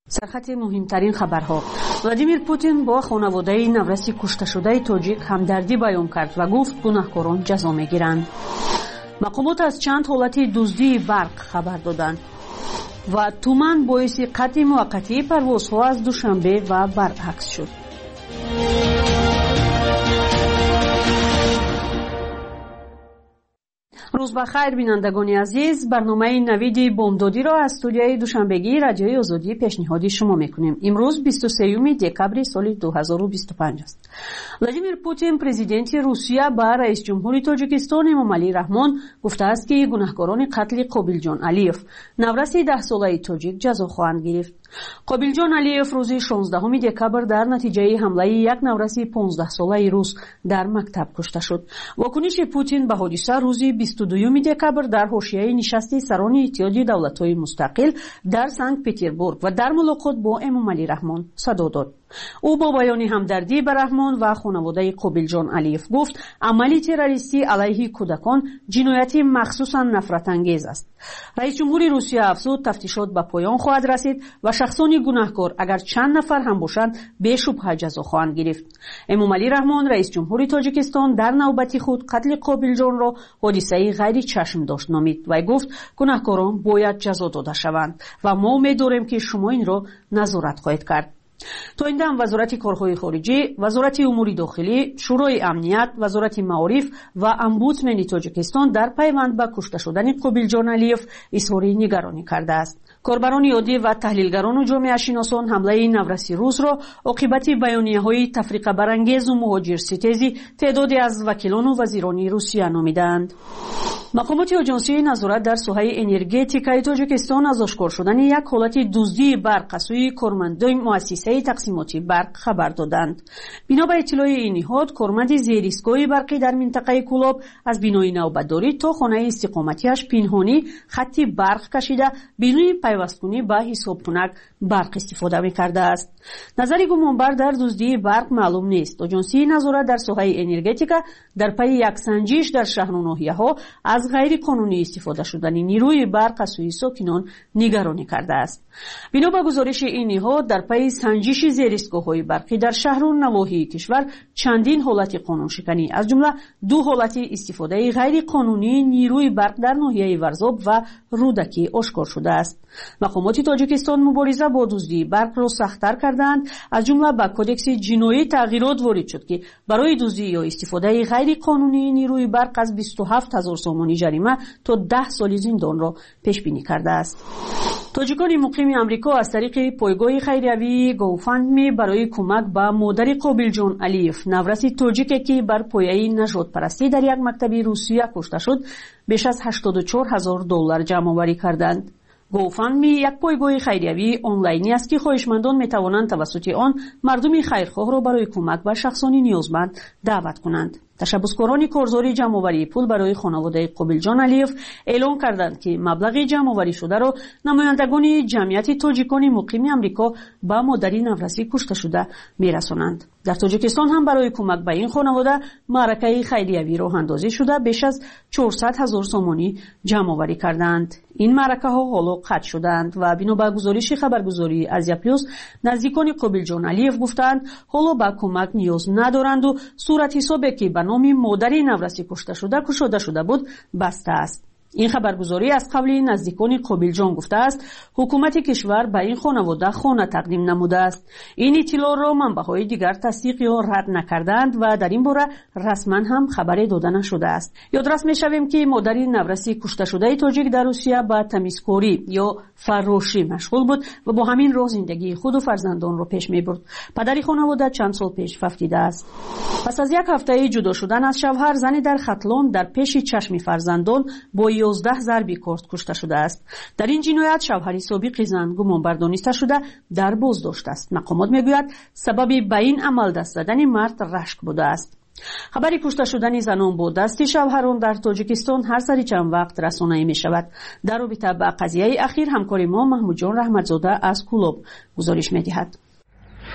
سرخط مهمترین خبرها. ولادیمیر پوتین با خانواده نورسی کشته شده تاجیک همدردی بیان کرد و گفت گناهکاران جزا میگیرند. مقامات از چند حالت دزدی برق خبر دادند و تومان باعث قطع موقتی پروازها از دوشنبه و برعکس شد. روز بخیر بینندگان عزیز، برنامه نوید بامدادی را از استودیوی دوشنبگی رادیوی آزادی پیشنهاد شما میکنیم. امروز 23 دکبر سال 2025 است. ولادیمیر پوتین پرزیدنت روسیه با رئیس جمهور تاجیکستان امامعلی رحمان گفته است که گناهکاران قتل قابیلجان علیف نورسی 10 ساله تاجیک جزا خواهند گرفت. قابیلجان علیف روز 16 دکبر در نتیجه حمله یک نورسی 15 ساله روس در مکتب کشته شد. واکنش پوتین به حادثه روز 22 دکبر در حاشیه نشست سران اتحاد دولت‌های مستقل در سنت پترزبورگ و در ملاقات با امامعلی رحمان صدا داد. او با بیان همدردی به رحمان و خانواده قابیلجان علیف گفت عمل تروریستی علیه کودکان جنایت مخصوصا نفرت انگیز است. رئیس جمهور روسیه افزود تفتیشات به پایان خواهد رسید و شخصان گناهکار اگر چند نفر هم باشند به شبهه جزا خواهند گرفت. امامعلی رحمان رئیس جمهور تاجیکستان در نوبت خود قتل قابیلجان را حادثه غیر چشم داشت نامید و گفت گناهکاران باید جزا داده شوند و ما امیدواریم که شما این را نظارت خواهید کرد. تا این دم وزارت کارهای خارجی، وزارت امور داخلی، شورای امنیت، وزارت معارف و امبودسمن تاجیکستان در پیوند به کشته شدن قابیلجان علیف اظهار نگرانی کرده است. کاربران عادی و تحلیلگران و جامعه شناسان حمله نورسی روز را عاقبت بیانیه‌های تفریقه برانگیز و مهاجرستیزی تعدادی از وکیلان و وزیران روسیه نامیدند. مقامات آژانسی نظارت در ساحه انرژتیک تاجیکستان از آشکار شدن یک حالت دزدی برق از سوی کارمندان مؤسسه تقسیماتی برق خبر دادند. بنا به اطلاع این نهاد، کارمند زیرایستگاه برقی در منطقه کولاب از بینای نوبتداری تا خانه استقامتیش پنهانی خط برق کشیده بدون پیوستگی به حسابکنک برق استفاده می‌کرده است. نظر گمانبر در دزدی برق معلوم نیست. آژانسی نظارت در ساحه انرژتیک در پی یک سنجش در شهر و ناحیه‌ها از غیر قانونی استفاده شدن نیروی برق از سوی ساکنان نگرانی کرده است. بنا به گزارش این نهاد، در پی سنجش زیرایستگاه‌های برقی در شهر و نواحی کشور چندین حالت قانون شکنی از جمله 2 حالت استفاده غیر قانونی نیروی برق در ناحیه ورزاب و رودکی آشکار شده است. مقامات تاجیکستان مبارزه با دزدی برق را سخت‌تر کردند. از جمله به کدکس جنایی تغییرات وارد شد که برای دزدی یا استفاده غیر قانونی نیروی برق از 27000 سومانی جریمه تا 10 سال زندان را پیش بینی کرده است. تاجیکان مقیم آمریکا از طریق پایگاه خیریوی گوفندمی برای کمک به مادر قابیلجان علیف نورسی تاجیکی که بر پایه نژاد پرستی در یک مکتب روسیه کشته شد بیش از $84,000 جمع آوری کردند. گوفندمی یک پایگاه خیریوی آنلاینی است که خواهشمندان میتوانند توسط آن مردم خیرخواه را برای کمک به شخصان نیازمند دعوت کنند. تشبسکاران کارزاری جمع‌آوری پول برای خانواده قابیلجان علیف اعلام کردند که مبلغ جمع‌آوری شده را نمایندگان جمعیت تاجیکان مقیم آمریکا به مادر نورسی کشته شده می‌رسانند. در تاجیکستان هم برای کمک به این خانواده معرکه خیریوی راه اندازی شده بیش از 400,000 سومانی جمع‌آوری کردند. این معرکه ها حالا قطع شدند و بنا به گزارش خبرگزاری آزیا پلاس نزدیکان قابیلجان علیف گفتند حالا به کمک نیاز ندارند و صورت حسابی که به نام مادر نورسی کشته شده بود بسته است. این خبرگزاری از قبل نزدیکان قابیلجان گفته است حکومت کشور به این خانواده خانه تقدیم نموده است. این اطلاع را منبع‌های دیگر تصدیق یا رد نکردند و در این باره رسما هم خبری داده نشده است. یادرس می‌شویم که مادر نورسی کشته شده تاجیک در روسیه به تمیزکاری یا فراشی مشغول بود و با همین راه زندگی خود و فرزندان را پیش می‌برد. پدر خانواده چند سال پیش فوتیده است. پس از یک هفته جدا شدن از شوهر، زنی در ختلان در پیش چشم فرزندان با 11 ضربی کارد کشته شده است. در این جنایت شوهر سابق زن گمانبر دانسته شده در بازداشت است. مقامات میگوید سبب به این عمل دست زدن مرد رشک بوده است. خبر کشته شدن زنان با دست شوهران در تاجیکستان هر سری چند وقت رسانه‌ای می شود. در رابطه با قضیه اخیر همکار ما محمود جان رحمتزاده از کولاب گزارش می دهد.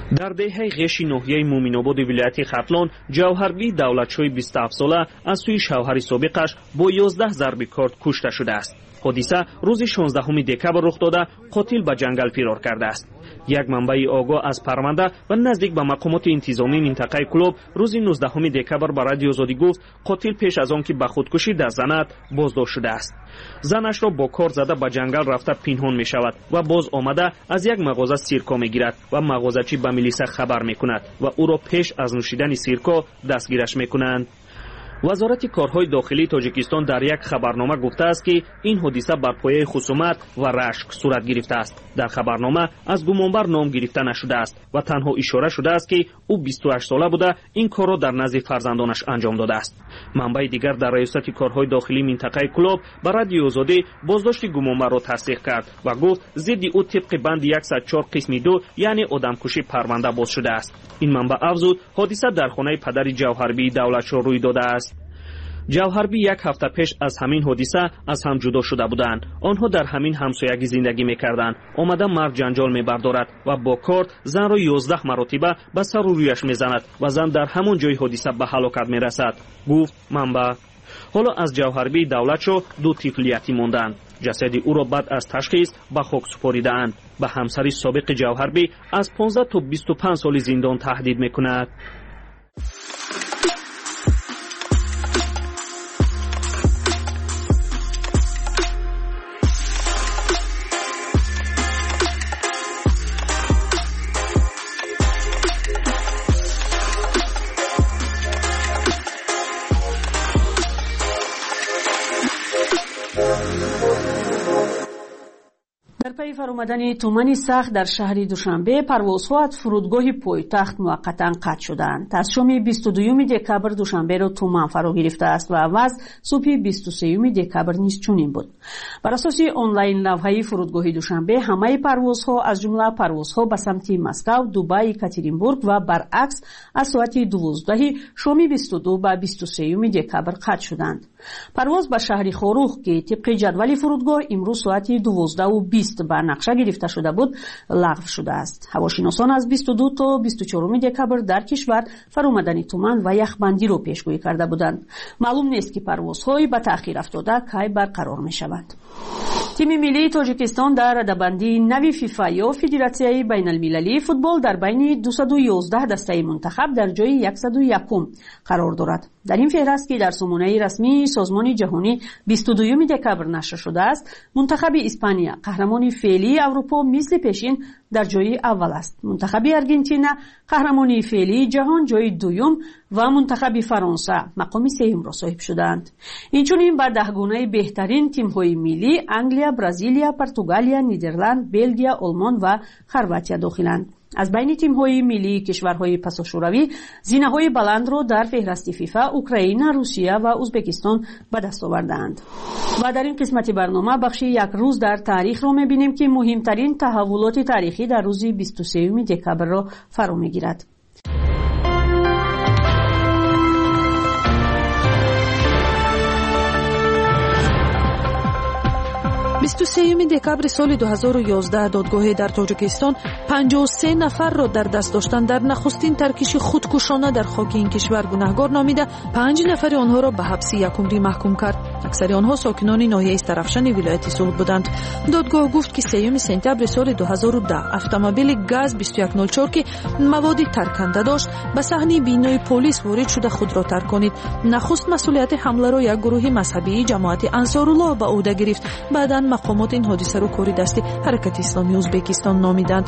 در دهه غشی ناحیه مومن‌آباد ولایت ختلان جوهربی دولتشوی 27 ساله از سوی شوهر سابقش با 11 ضرب کارد کشته شده است. حادثه روز 16 دکبر رخ داده، قاتل به جنگل فرار کرده است. یک منبع آگاه از پرونده و نزدیک به مقامات انتظامی منطقه کلوب روز 19 دکبر به رادیو آزادی گفت قاتل پیش از آن که به خودکشی دست زند بازداشت شده است. زنش را با کار زده به جنگل رفته پنهان می شود و باز آمده از یک مغازه سیرکا می گیرد و مغازه‌چی به میلیسا خبر می کند و او را پیش از نوشیدن سیرکا دستگیرش می کنند. وزارت کارهای داخلی تاجیکستان در یک خبرنامه گفته است که این حادثه بر پایه خصومت و رشک صورت گرفته است. در خبرنامه از گمانبر نام گرفته نشده است و تنها اشاره شده است که او 28 ساله بوده این کار را در نزد فرزندانش انجام داده است. منبع دیگر در ریاست کارهای داخلی منطقه کلوب به رادیو آزادی بازداشت گمانبر را تصدیق کرد و گفت ضد او طبق بند 104 قسم 2 یعنی آدمکشی پرونده باز شده است. این منبع افزود حادثه در خانه پدر جوهربی دولتشو روی داده است. جوهربی یک هفته پیش از همین حادثه از هم جدا شده بودند. آنها در همین همسایگی زندگی می‌کردند. آمده مرد جنجال می‌بردارد و با کارد زن را 11 مرتبه به سر و رویش می‌زند و زن در همان جای حادثه به هلاکت می‌رسد، گفت منبع. حالا از جوهربی دولتشو 2 طفل یتیم ماندند. جسد او را بعد از تشخیص به خاک سپاریدند. به همسر سابق جوهربی از 15 تا 25 سال زندان تهدید می‌کند. در پی فرآمدن طوفان سخت در شهر دوشنبه پروازها از فرودگاه پایتخت موقتا قطع شدند. از شام 22 دکبر دوشنبه را طوفان فرا گرفته است و عوض صبح 23 دکبر نیز چنین بود. بر اساس آنلاین لوحه فرودگاه دوشنبه همه پروازها از جمله پروازها به سمت مسکو، دبی، یکاترینبورگ و برعکس از ساعت 12 شام 22 و 23 دکبر قطع شدند. پرواز به شهر خاروخ که طبق جدول فرودگاه امروز ساعت 12:20 به نقشه گرفته شده بود لغو شده است. هواشناسان از 22 تا 24 دکبر در کشور فرآمدن طوفان و یخبندی را پیشگویی کرده بودند. معلوم نیست که پروازهای به تأخیر افتاده کی برقرار می شوند. تیم ملی تاجیکستان در رده‌بندی نوی فیفا یا فدراسیون بین المللی فوتبال در بین 211 دسته منتخب در جای 101 قرار دارد. در این فهرست که در سامانه رسمی سازمان جهانی 22 دکبر نشر شده است، منتخب اسپانیا قهرمان فعلی اروپا مثل پیشین در جای اول است. منتخب ارژانتین قهرمان فعلی جهان جای دوم و منتخب فرانسه مقام سوم را صاحب شدند. اینچنین به 10 گونه بهترین تیم‌های ملی انگلیا، برزیلیا، پرتغالیا، نیدرلند، بلژیا، آلمان و خرواتیا داخلند. از بین تیم‌های ملی کشورهای پساشوروی زینه‌های بلند را در فهرست فیفا اوکراین، روسیه و ازبکستان به دست آوردند. و در این قسمت برنامه بخش یک روز در تاریخ را می‌بینیم که مهمترین تحولات تاریخی در روز 23 دکبر را فرا می‌گیرد. 23 دکبر سال 2011 دادگاه در تاجیکستان 53 نفر را در دست داشتن در نخستین ترکش خودکشانه در خاک این کشور گناهکار نامیده 5 نفر آنها را به حبس 1 عمری محکوم کرد. اکثر آنها ساکنان ناحیه استرفشن ولایت صلح بودند. دادگاه گفت که 3 سپتامبر سال 2010 اتومبیل گاز 2104 که مواد ترکنده داشت به صحنه بینای پلیس وارد شده خود را ترکانید. نخست مسئولیت حمله را یک گروه مذهبی جماعت انصارالله به عهده گرفت. بعداً مقامات این حادثه را کاری دست حرکت اسلامی ازبکستان نامیدند.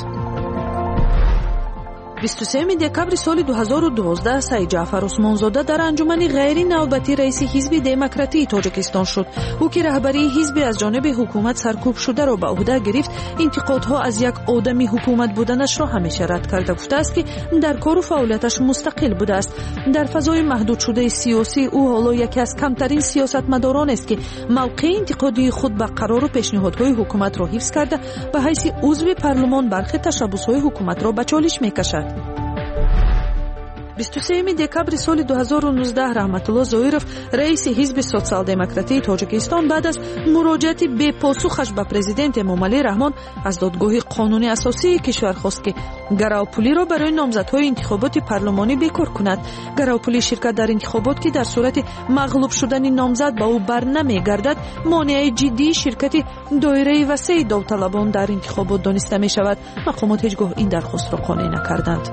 23 دکبر سال 2012 سید جعفر عثمانزاده در انجمن غیر نوبتی رئیس حزب دموکراتی تاجیکستان شد. او که رهبری حزب از جانب حکومت سرکوب شده را به عهده گرفت، انتقادها از یک آدمی حکومت بودنش را همیشه رد کرده گفته است که در کار و فعالیتش مستقل بوده است. در فضای محدود شده سیاسی او حالا یکی از کمترین سیاستمداران است که موقع انتقادی خود به قرار و پیشنهادهای حکومت را حفظ کرده به حیث عضو پارلمان برخی تشبس‌های حکومت را به چالش می‌کشد. 23 декабри соли 2019 раҳматулло зоиров раиси ҳизби социал-демократии тоҷикистон баъд аз муроҷиати бепосухаш ба президенти эмомалӣ раҳмон аз додгоҳи қонунии асосии кишвар хост ки гаравпулиро барои номзадҳои интихоботи парлумонӣ бекор кунад. гаравпулӣ ширкат дар интихобот ки дар сурати мағлуб шудани номзад ба ӯ барнамегардад монеаи ҷиддии ширкати доираи васеи довталабон дар интихобот дониста мешавад. мақомот ҳеҷ гоҳ ин дархостро қонеъ накарданд.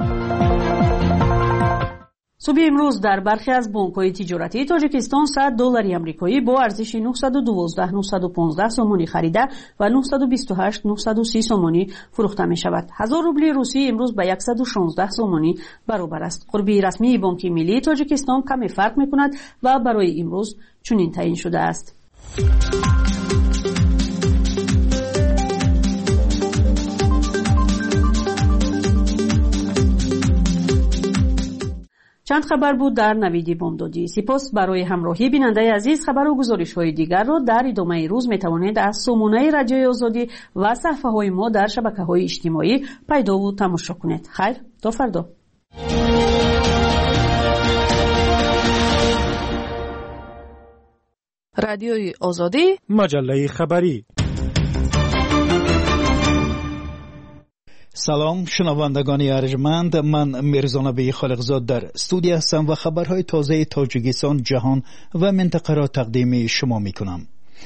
صبح امروز در برخی از بانک‌های تجارتی تاجیکستان $100 آمریکایی با ارزش 912-915 سومانی خریده و 928-930 سومانی فروخته می شود. 1000 روبل روسی امروز به 116 سومانی برابر است. قربی رسمی بانک ملی تاجیکستان کمی فرق می کند و برای امروز چنین تعیین شده است. چند خبر بود در نوید بامدادی. سپاس برای همراهی بیننده عزیز. خبر و گزارش‌های دیگر را در ادامه روز می‌توانید از سامانه رادیوی آزادی و صفحه‌های ما در شبکه‌های اجتماعی پیدا و تماشا کنید. خیر تا فردا. رادیوی آزادی، مجله خبری. سلام شنوندگان ارجمند، من میرزا نبی خالقزاد در استودیو هستم و خبرهای تازه تاجیکستان، جهان و منطقه را تقدیم شما میکنم.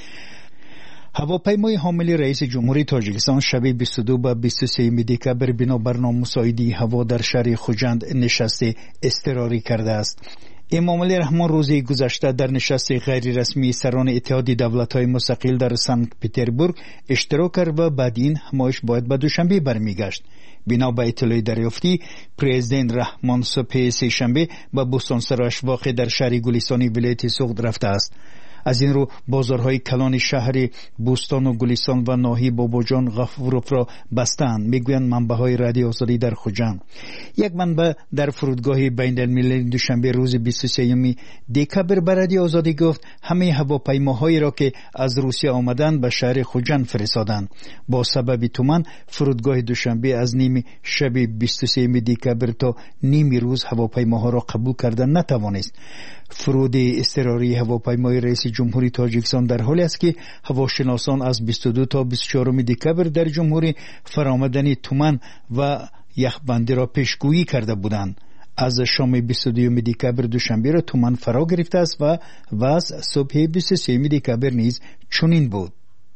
هواپیمای حامل رئیس جمهوری تاجیکستان شب 22 و 23 دکبر بنابر نامساعدی هوا در شهر خوجند نشست اضطراری کرده است. امامعلی رحمان روز گذشته در نشست غیر رسمی سران اتحاد دولت‌های مستقل در سنت پترزبورگ اشتراک کرد و بعد این همایش باید به دوشنبه برمیگشت. بنا به اطلاع دریافتی، پرزیدنت رحمان صبح سه‌شنبه به بوستانسراش واقع در شهر گلیسانی ولایت سوخت رفته است. از این رو بازارهای کلان شهر بوستان و گلیسان و ناحیه باباجان غفوروف را بستند، میگویند منبع‌های رادیو آزادی در خوجند. یک منبع در فرودگاه بین‌المللی دوشنبه روز 23 دکبر به رادیو آزادی گفت همه هواپیماهایی را که از روسیه آمدند به شهر خوجند فرستادند. با سبب تومان فرودگاه دوشنبه از نیم شب 23 دکبر تا نیم روز هواپیماها را قبول کردن نتوانست. فرود اضطراری هواپیمای رئیس جمهوری تاجیکستان در حالی است که هواشناسان از 22 تا 24 دکبر در جمهوری فرآمدن تومان و یخبندی را پیشگویی کرده بودند. از شام 22 دکبر دوشنبه را تومان فرا گرفته است و وضع صبح 23 دکبر نیز چنین بود.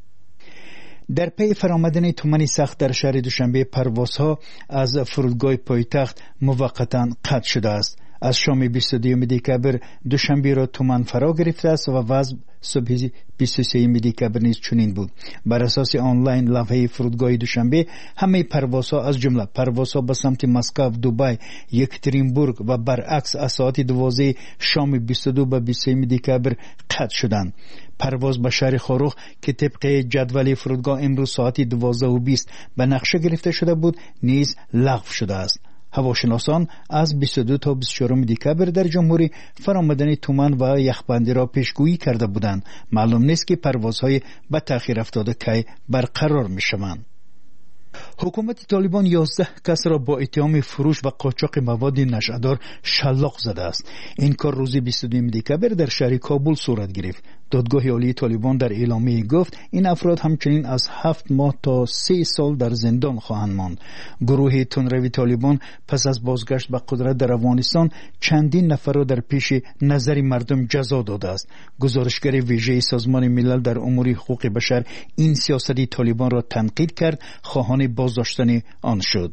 در پی فرآمدن تومان سخت در شهر دوشنبه پروازها از فرودگاه پایتخت موقتا قطع شده است. از شام 22 دکبر دوشنبه را تومان فرا گرفته است و وضع صبح 23 دکبر نیز چنین بود. بر اساس آنلاین لوحه فرودگاه دوشنبه همه پروازها از جمله پروازها به سمت مسکو، دبی، یکترینبورگ و برعکس از ساعت 12 شام 22 و 23 دکبر قطع شدند. پرواز به شهر خاروخ که طبق جدول فرودگاه امروز ساعت 12:20 به نقشه گرفته شده بود نیز لغو شده است. هواشناسان از 22 تا 24 دکبر در جمهوری فرآمدن تومان و یخبندی را پیشگویی کرده بودند. معلوم نیست که پروازهای به تأخیر افتاده کی برقرار می شوند. حکومت طالبان 11 کس را با اتهام فروش و قاچاق مواد نشه‌دار شلاق زده است. این کار روز 22 دکبر در شهر کابل صورت گرفت. دادگاه عالی طالبان در اعلامیه گفت این افراد همچنین از 7 ماه تا 3 سال در زندان خواهند ماند. گروه تندروی طالبان پس از بازگشت به قدرت در افغانستان چندین نفر را در پیش نظر مردم جزا داده است. گزارشگر ویژه سازمان ملل در امور حقوق بشر این سیاست طالبان را تنقید کرد، خواهان بازداشتن آن شد.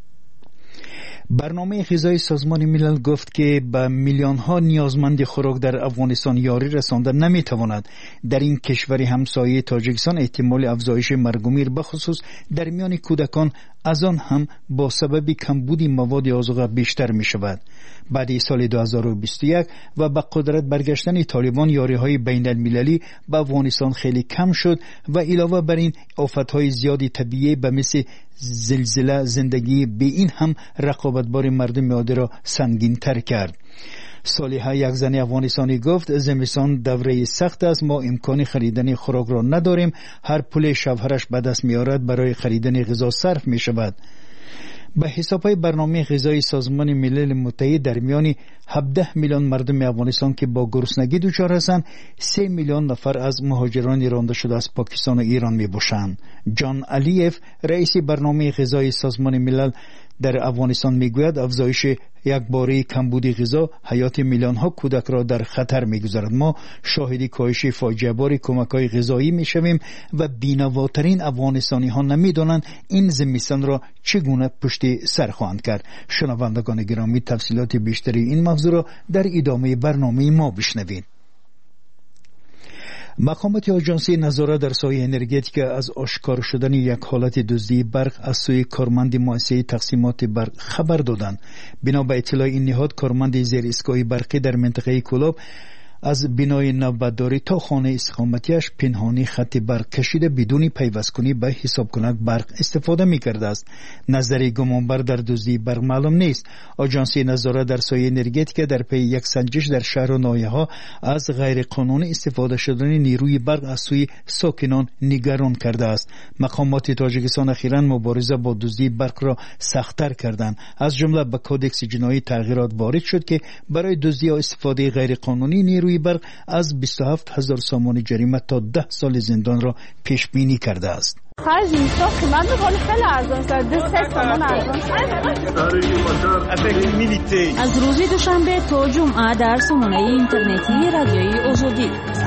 برنامه غذایی سازمان ملل گفت که به میلیون ها نیازمند خوراک در افغانستان یاری رسانده نمیتواند. در این کشور همسایه تاجیکستان احتمال افزایش مرگ و میر بخصوص در میان کودکان از آن هم با سبب کمبود مواد آذوقه بیشتر می شود. بعد سال 2021 و به قدرت برگشتن طالبان یاری‌های بین المللی به افغانستان خیلی کم شد و علاوه بر این آفت‌های زیادی طبیعی به مثل زلزله زندگی به این هم رقابتبار مردم عادی را سنگین تر کرد. صالحه یک زن افغانستانی گفت زمستان دوره سخت است، ما امکان خریدن خوراک را نداریم، هر پول شوهرش به دست می‌آورد برای خریدن غذا صرف می‌شود. به حسابهای برنامه غذایی سازمان ملل متحد در میان 17 میلیون مردم افغانستان که با گرسنگی دچار هستند 3 میلیون نفر از مهاجران رانده شده از پاکستان و ایران می باشند. جان علیف رئیس برنامه غذایی سازمان ملل در افغانستان میگوید افزایش یکباره کمبود غذا حیات میلیون ها کودک را در خطر میگذارد. ما شاهد کاهش فاجعه بار کمک های غذایی میشویم و بینواترین افغانستانی ها نمیدانند این زمستان را چگونه پشت سر خواهند کرد. شنوندگان گرامی، تفصیلات بیشتری این موضوع را در ادامه برنامه ما بشنوید. مقامات آژانسی نظارت در سایه انرژتیک از آشکار شدن یک حالت دزدی برق از سوی کارمند مؤسسه تقسیمات برق خبر دادند. بنا به اطلاع این نهاد، کارمند زیر ایستگاه برقی در منطقه کلاب از بنای نوبتداری تا خانه استقامتیش پنهانی خط برق کشیده بدون پیوست کنی به حساب کنک برق استفاده می کرده است. نظری گمانبر در دزدی برق معلوم نیست. آژانسی نظارت در سایه انرژتیک در پی یک سنجش در شهر و ناحیه ها از غیر قانونی استفاده شدن نیروی برق از سوی ساکنان نگران کرده است. مقامات تاجیکستان اخیراً مبارزه با دزدی برق را سخت‌تر کردند. از جمله به کودکس جنایی تغییرات وارد شد که برای دزدی یا استفاده غیر قانونی نیروی برق از 27,000 سامان جریمه تا 10 سال زندان را پیش بینی کرده است. از روز دوشنبه تا جمعه در سامانه اینترنتی رادیوی آزادی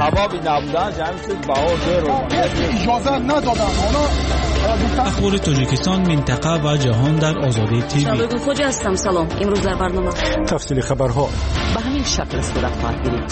اخبار تاجیکستان، منطقه و جهان در آزادی تیوی. شبگو خوجا هستم. سلام. امروز در برنامه تفصیل خبرها به همین شکل صورت خواهد گرفت.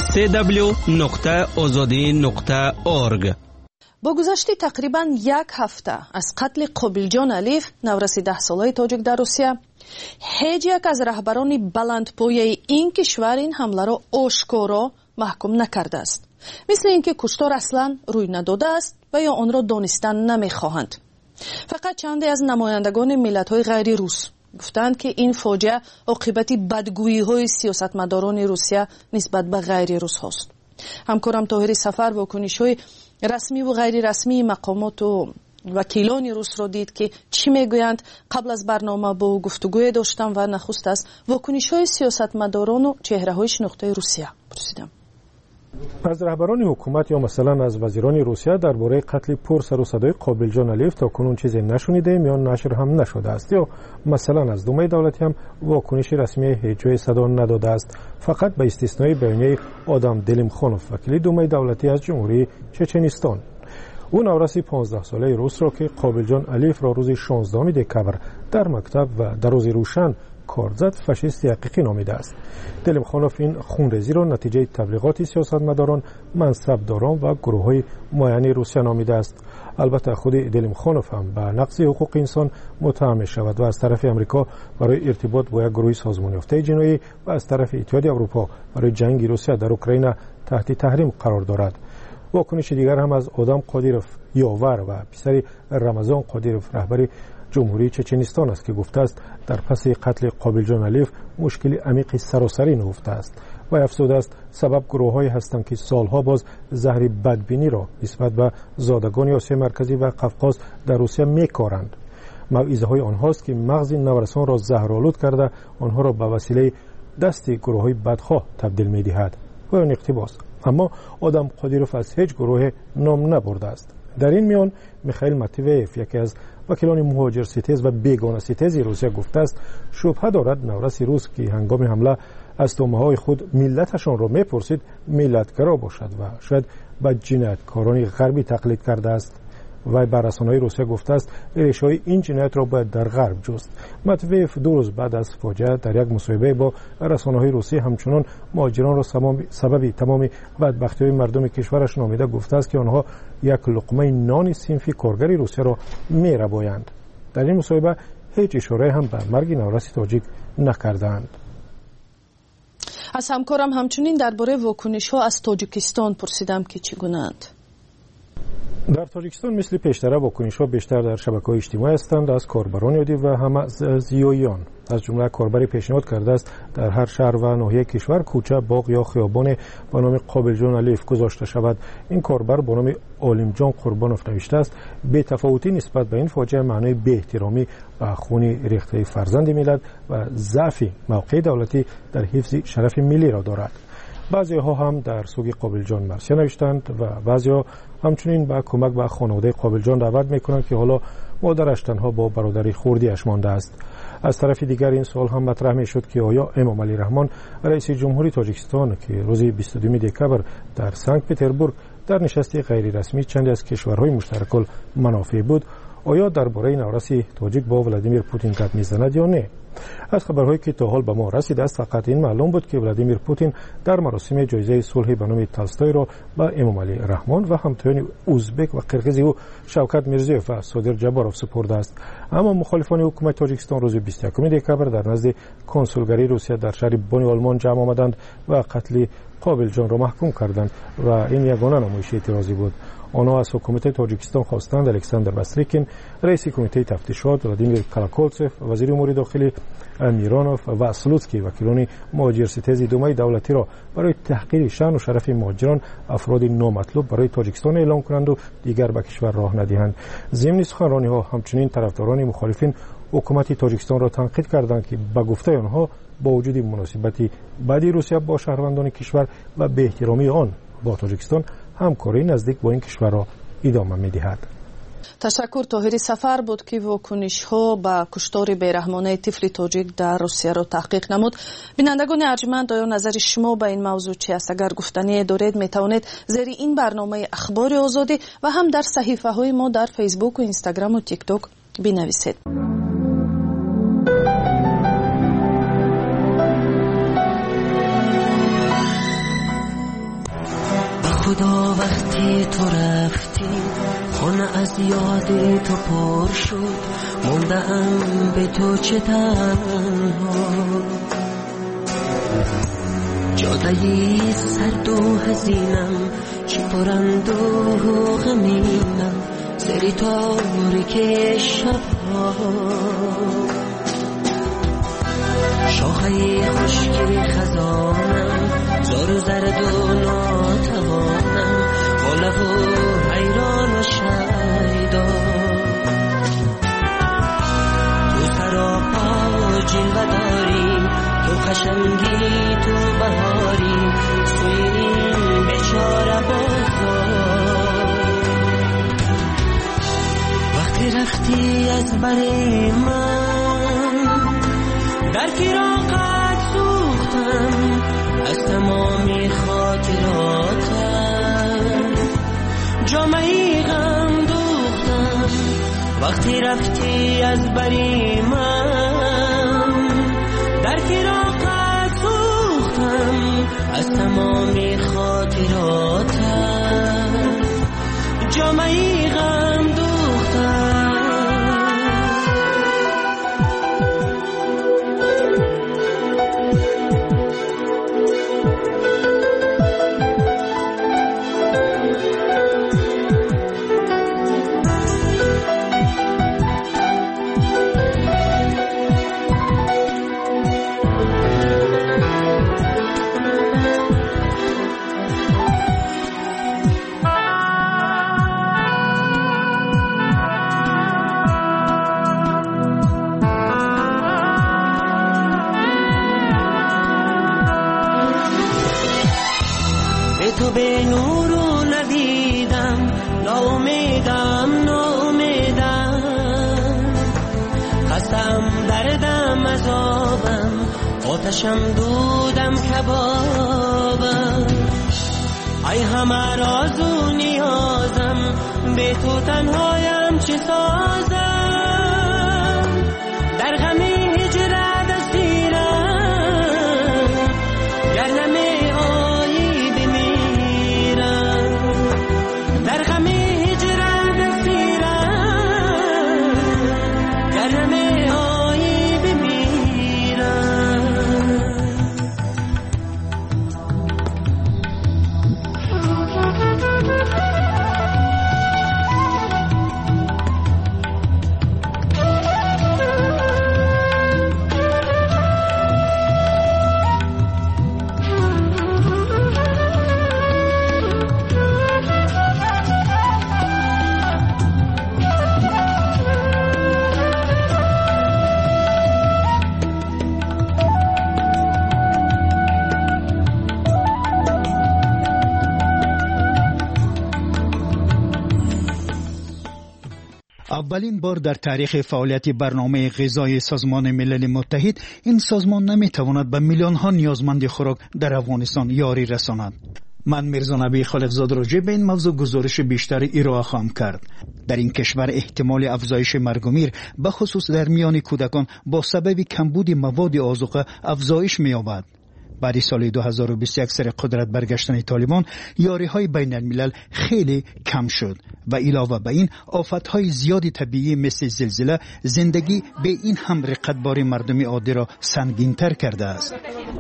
www.azadi.org. با گذشت تقریبا یک هفته از قتل قابلجان الیف، نورس 10 ساله تاجیک در روسیه، هیچ یک از رهبران بلندپایه این کشور این حمله را آشکارا محکوم نکرده است. مثل اینکه کشتار اصلا روی نداده است و یا آن را دانستن نمیخواهند. فقط چندی از نمایندگان ملت‌های غیر روس گفتند که این فاجعه عاقبت بدگویی‌های سیاستمداران روسیه نسبت به غیر روس هاست. همکارم طاهر سفر واکنش‌های رسمی و غیر رسمی مقامات و وکیلان روس را دید که چی میگویند. قبل از برنامه با گفتگوی داشتم و نخست از واکنش‌های سیاستمداران و چهره‌های شناخته روسیه پرسیدم. از رهبران حکومت یا مثلا از وزیران روسیه درباره قتل پر سر و صدای قابلجان الیف تا کنون چیزی نشنیدیم یا نشر هم نشده است، یا مثلا از دومه دولتی هم واکنش رسمی هیچ جای صدا نداده است، فقط به استثنای بیانیه آدم دلیمخانوف، وکیل دومه دولتی از جمهوری چچنستان. او نورس 15 ساله روس را که قابلجان الیف را روز 16 دکبر در مکتب و در روز روشن کار زد فاشیست حقیقی نامیده است. دلیمخانوف این خونریزی را نتیجه تبلیغات سیاستمداران، منصبداران و گروه‌های معین روسیه نامیده است. البته خود دلیمخانوف هم به نقض حقوق انسان متهم می شود و از طرف امریکا برای ارتباط با یک گروه سازمان یافته جنایی و از طرف اتحادیه اروپا برای جنگ روسیه در اوکراین تحت تحریم قرار دارد. واکنش دیگر هم از آدم قادیروف یاور و پسر رمضان قادیروف رهبر جمهوری چچنستان است که گفته است در پس قتل قابلجان الیف مشکل عمیق سراسری نهفته است و افزوده است سبب گروه‌هایی هستند که سالها باز زهر بدبینی را نسبت به زادگان آسیا مرکزی و قفقاز در روسیه می‌کارند. موعظه‌های آنهاست که مغز نورسان را زهرآلود کرده آنها را به وسیله دست گروه‌های بدخواه تبدیل می‌دهد و این اقتباس. اما آدم قادیروف از هیچ گروه نام نبرده است. در این میان میخائیل ماتویف، یکی از وکیلان مهاجر ستیز و بیگانه ستیز روسیه، گفته است شبهه دارد نورس روس که هنگام حمله از تومه‌های خود ملتشان را میپرسید ملتگرا باشد و شاید به جنایتکاران غربی تقلید کرده است. و بر رسانه‌های روسیه گفته است ریشه‌های این جنایت را باید در غرب جست. ماتویف 2 روز بعد از فاجعه در یک مصاحبه با رسانه‌های روسی همچنان مهاجران را سبب تمام بدبختی‌های مردم کشورش نامیده گفته است که آنها یک لقمه نان صنفی کارگری روسیه را می‌ربایند. در این مصاحبه هیچ اشاره هم به مرگ نورس تاجیک نکردند. از همکارم همچنین درباره واکنش‌ها از تاجیکستان پرسیدم که چگونه‌اند. در تاجیکستان مثل پیشتر واکنش‌ها بیشتر در شبکه‌های اجتماعی هستند از کاربران عادی و هم از زیویان. از جمله کاربری پیشنهاد کرده است در هر شهر و ناحیه کشور کوچه، باغ یا خیابان با نام قابل جان الیف گذاشته شود. این کاربر با نام عالم جان قربانوف نوشته است بی تفاوتی نسبت به این فاجعه معنای بی احترامی و خون ریخته فرزند ملت و ضعف موقع دولتی در حفظ شرف ملی را دارد. بعضی ها هم در سوگ قابل جان مرثیه نوشتند و بعضی ها همچنین به کمک به خانواده قابل جان دعوت میکنند که حالا مادرش تنها با برادری خردیش مانده است. از طرف دیگر این سوال هم مطرح می شد که آیا امام علی رحمان رئیس جمهوری تاجیکستان که روز 22 دکبر در سنت پتربورگ در نشستی غیر رسمی چند از کشورهای مشترک المنافع بود، آیا درباره نورس تاجیک با ولادیمیر پوتین گپ میزند یا نه؟ از خبرهایی که تا حال به ما رسیده است فقط این معلوم بود که ولادیمیر پوتین در مراسم جایزه صلح به نام تالستوی را با امام علی رحمان و همتایان ازبک و قرقیز او شوکت میرزیوف و صادر جباروف سپرده است. اما مخالفان حکومت تاجیکستان روز 21 دکبر در نزد کنسولگری روسیه در شهر بونی آلمان جمع آمدند و قتل قابل جان را محکوم کردند و این یگانه نمایش اعتراضی بود. آنها از حکومت تاجیکستان خواستند الکساندر بستریکین، رئیس کمیته تفتیشات، ولادیمیر کالاکولتسف، وزیر امور داخلی میرانوف و سلوتسکی وکیلان مهاجر ستیز دومای دولتی را برای تحقیر شأن و شرف مهاجران افراد نامطلوب برای تاجیکستان اعلام کنند و دیگر به کشور راه ندهند. ضمن سخنرانی‌ها همچنین طرفداران مخالفین حکومت تاجیکستان را تنقید کردند که به گفته آنها با وجود مناسبتی بدی روسیه با شهروندان کشور و به احترامی آن با تاجیکستان همکاری نزدیک با این کشور را ادامه می‌دهد. تشکر. طاهری سفر بود که واکنش‌ها به کشتار بیرحمانه طفل تاجیک در روسیه را تحقیق نمود. بینندگان ارجمند، آیا نظر شما به این موضوع چی است؟ اگر گفتنی دارید میتوانید زیر این برنامه اخبار آزادی و هم در صحیفه‌های ما در فیسبوک و اینستاگرام و تیک تاک بنویسید. خدا وقتی تو رفتی خانه از یاد تو پر شد، موندم به تو چه تنها، جادهی سرد و حزینم چه پرند و غمینم سری تاریک شبها، شاخه خشک خزانم زار و زرد و ناتوانم با لب و حیران و شیدا، تو سراپا جلوه داری، تو خشمگی، تو بهاری، توی این بیچاره بازار. وقتی رفتی از بر من در فراقت سوختم، از تمامی خاطراتم جامعی غم دوختم. وقتی رفتی از بری من در فراقت سوختم، از تمامی خاطراتم جامعی غم دوختم. تو به نور و ندیدم، ناامیدم خستم دردم عذابم، آتشم دودم کبابم. ای همه راز و نیازم، به تو تنهایم چه سازم، در غم هجرت اسیرم، گر نمی اولین بار در تاریخ فعالیت برنامه غذای سازمان ملل متحد این سازمان نمیتواند به میلیون ها نیازمند خوراک در افغانستان یاری رساند. من میرزا نبی خالقزاد راجع به این موضوع گزارش بیشتر ارائه خواهم کرد. در این کشور احتمال افزایش مرگ و میر به خصوص در میان کودکان با سبب کمبود مواد آذوقه افزایش می‌یابد. بعد سال 2021 سر قدرت برگشتن طالبان یاری‌های بین الملل خیلی کم شد و علاوه بر این آفت‌های زیادی طبیعی مثل زلزله زندگی به این هم رقتبار مردم عادی را سنگین‌تر کرده است.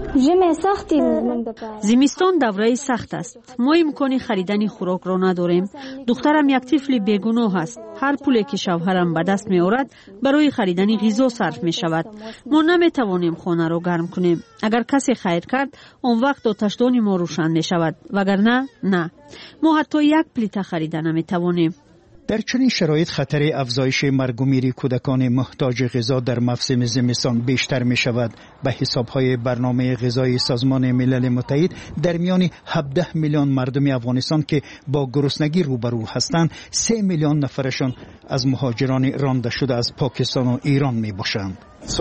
زمستان دوره سخت است. ما امکان خریدن خوراک را نداریم. دخترم یک طفل بیگناه است. هر پولی که شوهرم به دست می‌آورد برای خریدن غذا صرف می‌شود. ما نمی‌توانیم خانه را گرم کنیم. اگر کسی خیر کرد اون وقت آتشدان ما روشن می‌شود، وگرنه نه. ما حتی یک پلیت خریدن نمی‌توانیم. در چنین شرایط خطر افزایش مرگ و میر کودکان محتاج غذا در موسم زمستان بیشتر می شود. به حساب‌های برنامه غذایی سازمان ملل متحد در میان 17 میلیون مردم افغانستان که با گرسنگی روبرو هستند 3 میلیون نفرشان از مهاجران رانده شده از پاکستان و ایران می باشند.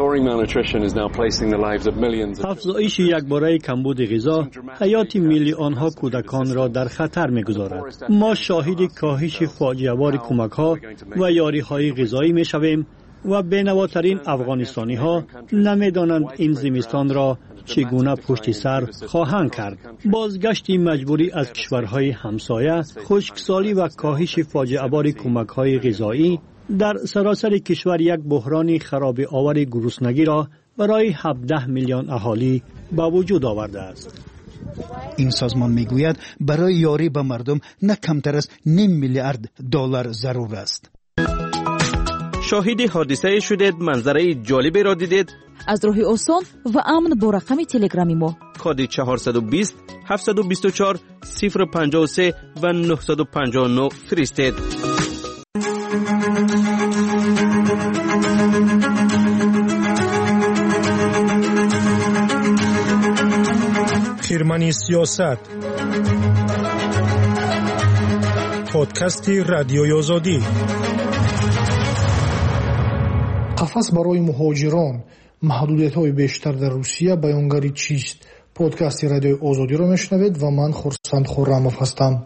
افزایش یکباره کمبود غذا حیات میلیون ها کودکان را در خطر می‌گذارد. ما شاهد کاهش فاجعه‌بار کمک‌ها و یاری‌های غذایی می‌شویم و بینواترین افغانستانی ها نمی‌دانند این زمستان را چگونه پشت سر خواهند کرد. بازگشت مجبوری از کشورهای همسایه، خشکسالی و کاهش فاجعه‌بار کمک‌های غذایی در سراسر کشور یک بحران خراب آور گرسنگی را برای 17 میلیون اهالی به وجود آورده است. این سازمان میگوید برای یاری به مردم نه کمتر از $0.5 میلیارد ضرور است. شاهد حادثه شدید، منظره جالبی را دیدید؟ از راه آسان و امن با رقم تلگرامی ما کد 420 724 053 و 959 فرستید. خیرمنی سیاست، پادکست رادیوی آزادی. قفس برای مهاجران، محدودیت‌های بیشتر در روسیه، بیانگری چیست؟ پادکست رادیوی آزادی را میشنوید و من خورسند خرموف هستم.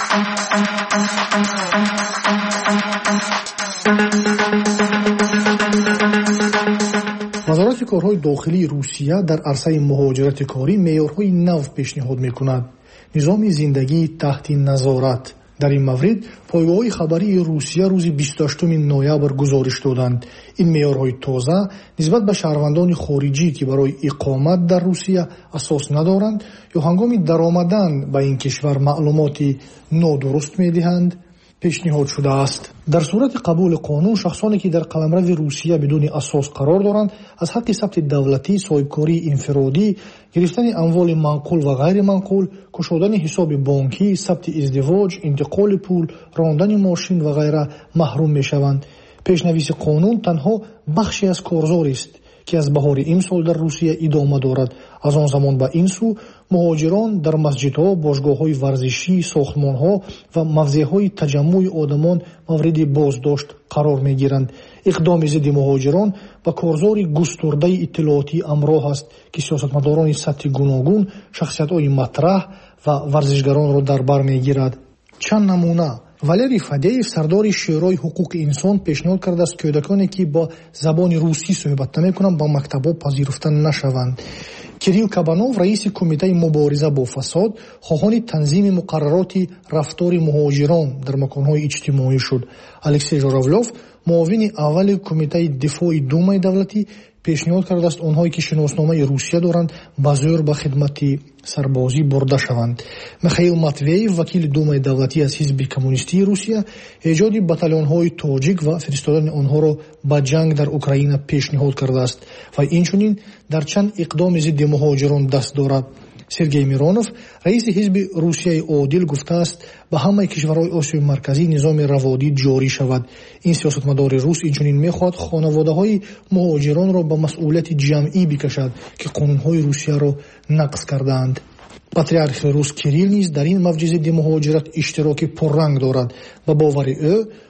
وزارت کارهای داخلی روسیه در عرصه مهاجرت کاری معیارهای نو پیشنهاد می‌کند. نظام زندگی تحت نظارت. در این مورد پایگاه خبری روسیه روز 28 نوامبر گزارش دادند. این معیارهای تازه نسبت به شهروندان خارجی که برای اقامت در روسیه اساس ندارند یا هنگام درآمدن به این کشور معلوماتی نادرست می‌دهند پیشنهاد شده است. در صورت قبول قانون، شخصانی که در قلمرو روسیه بدون اساس قرار دارند از حق ثبت دولتی، صاحبکاری انفرادی، گرفتن اموال منقول و غیر منقول، گشودن حساب بانکی، ثبت ازدواج، انتقال پول، راندن ماشین و غیره محروم میشوند. پیشنویس قانون تنها بخشی از کارزار است که از بهار امسال در روسیه ادامه دارد. از آن زمان به این سو مهاجران در مسجدها، باشگاه‌های ورزشی، ساختمان‌ها و موضع‌های تجمع آدمان مورد بازداشت قرار می‌گیرند. اقدام ضد مهاجران با کارزار گسترده اطلاعاتی همراه است که سیاستمداران سطح گوناگون، شخصیت‌های مطرح و ورزشگران را در بر می‌گیرد. چند نمونه: والری فدیف، سردار شورای حقوق انسان، پیشنهاد کرده است کودکانی که با زبان روسی صحبت نمی‌کنند با مکتب‌ها پذیرفته نشوند. کیریل کابانوف، رئیس کمیته مبارزه با فساد، خواهان تنظیم مقررات رفتار مهاجران در مکان‌های اجتماعی شد. الکسی ژوراولوف، معاون اول کمیته دفاع دومای دولتی، پیشنهاد کرده است آنهایی که شناسنامه روسیه دارند به زور به خدمت سربازی برده شوند. میخائیل ماتوییف، وکیل دومای دولتی از حزب کمونیستی روسیه، ایجاد بتالون‌های تاجیک و فرستادن آنها را به جنگ در اوکراین پیشنهاد کرده است و اینچنین در چند اقدام ضد مهاجران دست دارد. سرگئی میرونوف، رئیس حزب روسیه عادل، گفته است به همه کشورهای آسیای مرکزی نظام روادی جاری شود. این سیاستمدار روس اینچنین میخواهد خانواده‌های مهاجران را به مسئولیت جمعی بکشد که قانون‌های روسیه را نقض کردند. پاتریارخ روس کیریل نیز در این موج ضد مهاجرت اشتراک پررنگ دارد و باور او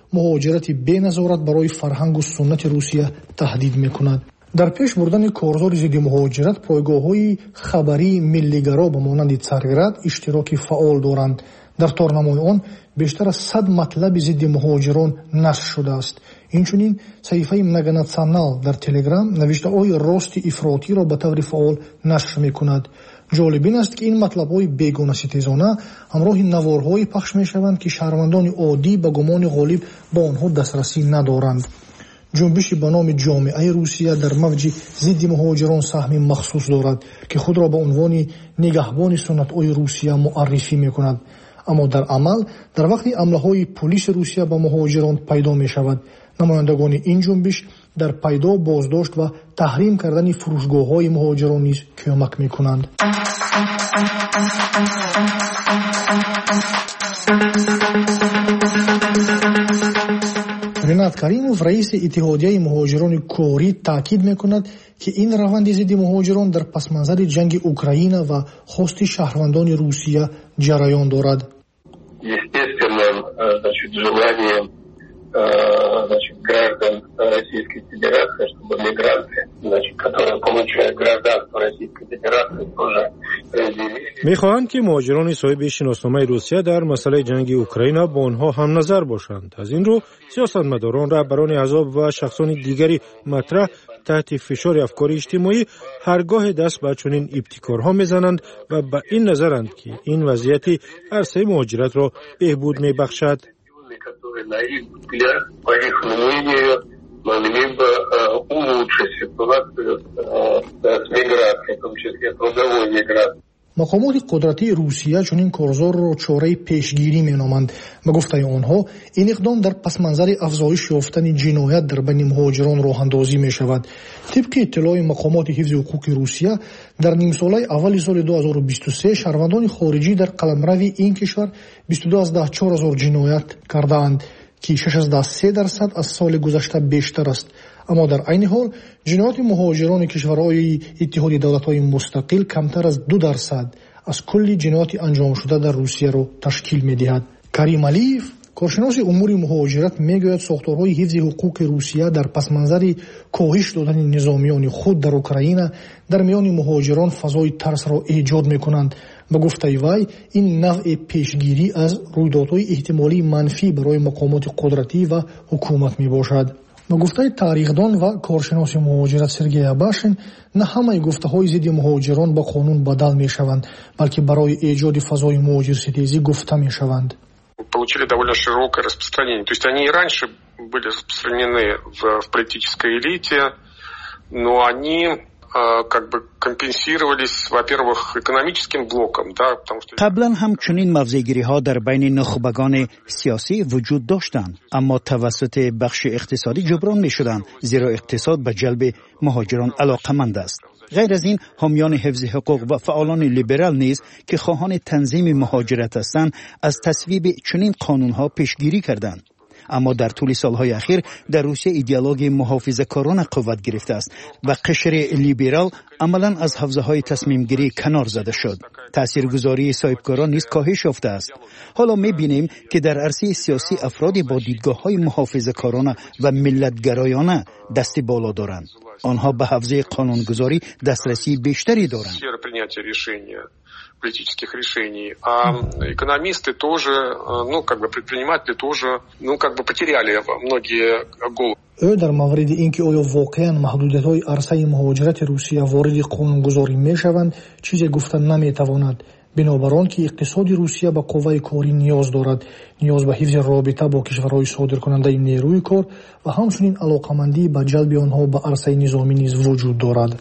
مهاجرت بی نظارت برای فرهنگ و سنت روسیه تهدید میکند. در پیش بردن کارزار ضد مهاجرت پایگاه‌های خبری ملی‌گرا به مانند څرگرد اشتراک فعال دارند. در تارنمای آن بیشتر از 100 مطلب ضد مهاجران نشر شده است. اینچنین صحیفه مگاناسیونال در تلگرام نوشته‌های راست افراطی را به طور فعال نشر می‌کند. جالب این است که این مطلب‌های بیگانه ستیزانه همراه نوارهایی پخش می‌شوند که شهروندان عادی به گمان غالب با آنها دسترسی ندارند. جنبشی به نام جامعه روسیه در موج ضد مهاجران سهم مخصوص دارد که خود را به عنوان نگهبان سنت‌های روسیه معرفی می‌کند. اما در عمل در وقتی حمله‌های پلیس روسیه به مهاجران پیدا می‌شود، نمایندگان این جنبش در پیدا، بازداشت و تحریم کردن فروشگاه‌های مهاجران نیز کمک می‌کنند. رینات کریموف رئیس اتحادیه مهاجران کاری تاکید می‌کند که این روند ضد مهاجران در پس منظر جنگ اوکراین و خواست شهروندان روسیه جریان دارد. граждан Российской Федерации, чтобы мигранты, которые получают гражданство Российской Федерации, тоже разделили. می‌خواهند که مهاجران صاحب شناسنامه روسیه در مسئله جنگ اوکراین با آنها هم نظر باشند. از این رو سیاستمداران، رهبران احزاب و شخصان دیگری مطرح تحت فشار افکار اجتماعی هرگاه دست به چنین ابتکارها می‌زنند و به این نظرند که این وضعیت عرصه مهاجرت را бехбуд می‌بخشد. На их взгляд, по их мнению, могли бы улучшить ситуацию с миграцией, в том числе трудовой миграцией. مقامات قدرتی روسیه چنین کارزار را چاره پیشگیری مینامند. به گفته آنها این اقدام در پس منظر افزایش یافتن جنایت در بین مهاجران راه اندازی می شود. طبق اطلاع مقامات حفظ حقوق روسیه در نیم ساله اول سال 2023 شهروندان خارجی در قلمرو این کشور 22,400 جنایت کردند که 6.3% از سال گذشته بیشتر است. اما در عین حال جنایات مهاجران کشورهای اتحادیه دولت‌های مستقل کمتر از 2% از کل جنایات انجام شده در روسیه را تشکیل می‌دهد. کریم علیف کارشناس امور مهاجرت میگوید ساختارهای حفظ حقوق روسیه در پس منظر کاهش دادن نظامیان خود در اوکراین در میان مهاجران فضای ترس را ایجاد می‌کنند. به گفته وی این نوع پیشگیری از رویدادهای احتمالی منفی برای مقامات قدرتی و حکومت میباشد. به گفته تاریخدان و کارشناس مهاجرت سرگئی اباشین نه همه گفته‌های ضد مهاجران به قانون بدل میشوند، بلکه برای ایجاد فضای مهاجرستیزی گفته میشوند. Получили довольно широкое распространение. То есть они и раньше были распространены в политической элите, но они как бы компенсировались, во-первых, экономическим блоком, да, потому что قبلا هم چنین موضع‌گیری‌ها در بین نخبگان سیاسی وجود داشتند، اما توسط بخش اقتصادی جبران می‌شدند، زیرا اقتصاد به جلب مهاجران علاقه‌مند است. غیر از این حامیان حفظ حقوق و فعالان لیبرال نیز که خواهان تنظیم مهاجرت هستند از تصویب چنین قانون‌ها پیشگیری کردند. اما در طول سالهای اخیر در روسیه ایدئولوژی محافظه‌کارانه قوت گرفته است و قشر لیبرال عملاً از حوزه‌های تصمیم گیری کنار زده شد. تاثیرگذاری صاحبکاران نیز کاهش یافته است. حالا می‌بینیم که در عرصه سیاسی افرادی با دیدگاه‌های محافظه‌کارانه و ملت‌گرایانه دست بالا دارند. آنها به حوزه قانونگذاری دسترسی بیشتری دارند. политических решений, а экономисты тоже, предприниматели тоже, потеряли многие головы. او در مورد اینکه آیا واقعا محدودیت‌های عرصه مهاجرت روسیه وارد قانونگذاری می‌شوند چیزی گفتن نمی‌تواند. بنابر آن که اقتصاد روسیه به قوه کاری نیاز دارد، نیاز به حفظ رابطه با کشورهای صادرکننده نیروی کار و همچنین علاقه‌مندی به جلب آنها به عرصه نظامی نیز وجود دارد.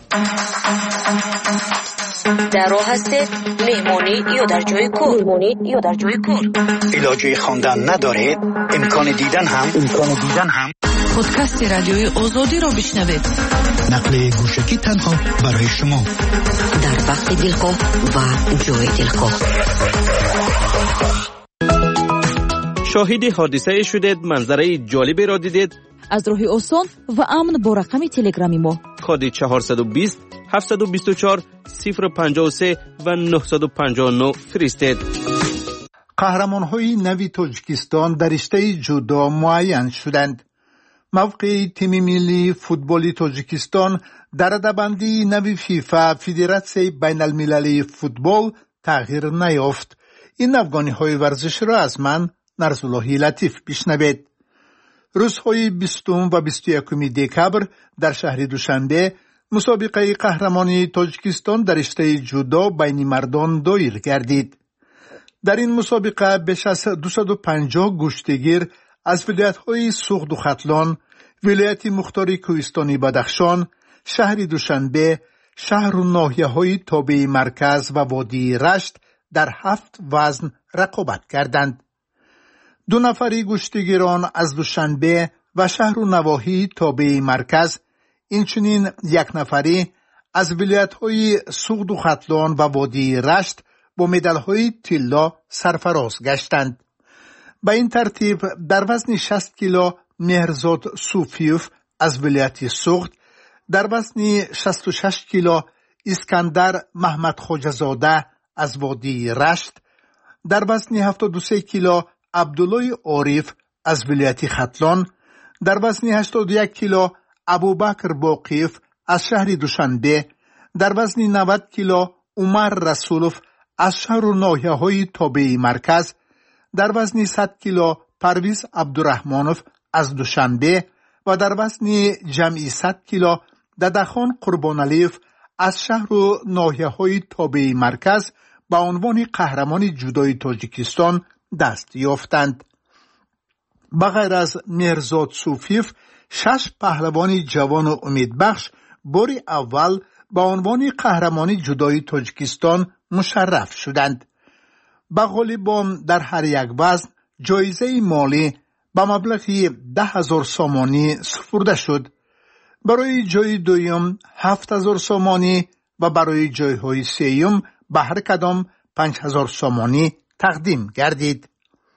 در راه هستید مهمانی یا در جای کار علاجه خواندن ندارید، امکان دیدن هم پادکست رادیوی آزادی را بشنوید. نقل گوشکی تنها برای شما در وقت دلخواه و جای دلخواه. شاهد حادثه شدید، منظره جالبی را دیدید؟ از راه آسان و امن با رقم تلگرامی ما کد 420 724 053 و 959 فرستید. قهرمان‌های نوی تاجیکستان در رشته جودو معین شدند. موقع تیم ملی فوتبال تاجیکستان در رده‌بندی نوی فیفا فدراسیون بین المللی فوتبال تغییر نیافت. این افغانی‌های ورزش را از من نرسالله لطیف بشنوید. روزهای 20 و 21 دکبر در شهر دوشنبه مسابقه قهرمانی تاجیکستان در رشته جودو بین مردان دایر گردید. در این مسابقه بیش از 250 گشتگیر از ولایت‌های سوخت و ختلان، ولایت مختار کوهستانی بدخشان، شهر دوشنبه، شهر و ناحیه‌های تابع مرکز و وادی رشت در 7 وزن رقابت کردند. 2 نفری گشتگیران از دوشنبه و شهر و نواحی تابع مرکز، اینچنین 1 نفری از ولایت‌های سوخت و ختلان و وادی رشت با مدال‌های طلا سرفراز گشتند. به این ترتیب در وزن 60 کیلو مهرزاد صوفیوف از ولایت سوخت، در وزن 66 کیلو اسکندر محمد خواجه‌زاده از وادی رشت، در وزن 73 کیلو عبدالله عارف از ولایت ختلان، در وزن 81 کیلو ابوبکر باقیف از شهر دوشنبه، در وزن 90 کیلو عمر رسولوف از شهر و ناحیه‌های تابع مرکز، در وزن 100 کیلو پرویز عبدالرحمانوف از دوشنبه و در وزن جمعی 100 کیلو ددخان قربانعلیف از شهر و ناحیه‌های تابع مرکز با عنوان قهرمان جودوی تاجیکستان دست یافتند. بغیر از مهرزاد صوفیف، 6 پهلوان جوان و امیدبخش بار اول با عنوان قهرمان جودوی تاجیکستان مشرف شدند. با غالبان در هر یک وزن جایزه مالی با مبلغ 10,000 سامانی سپرده شد. برای جای دوم 7,000 سامانی و برای جایهای سوم به هر کدام 5,000 سامانی تقدیم گردید.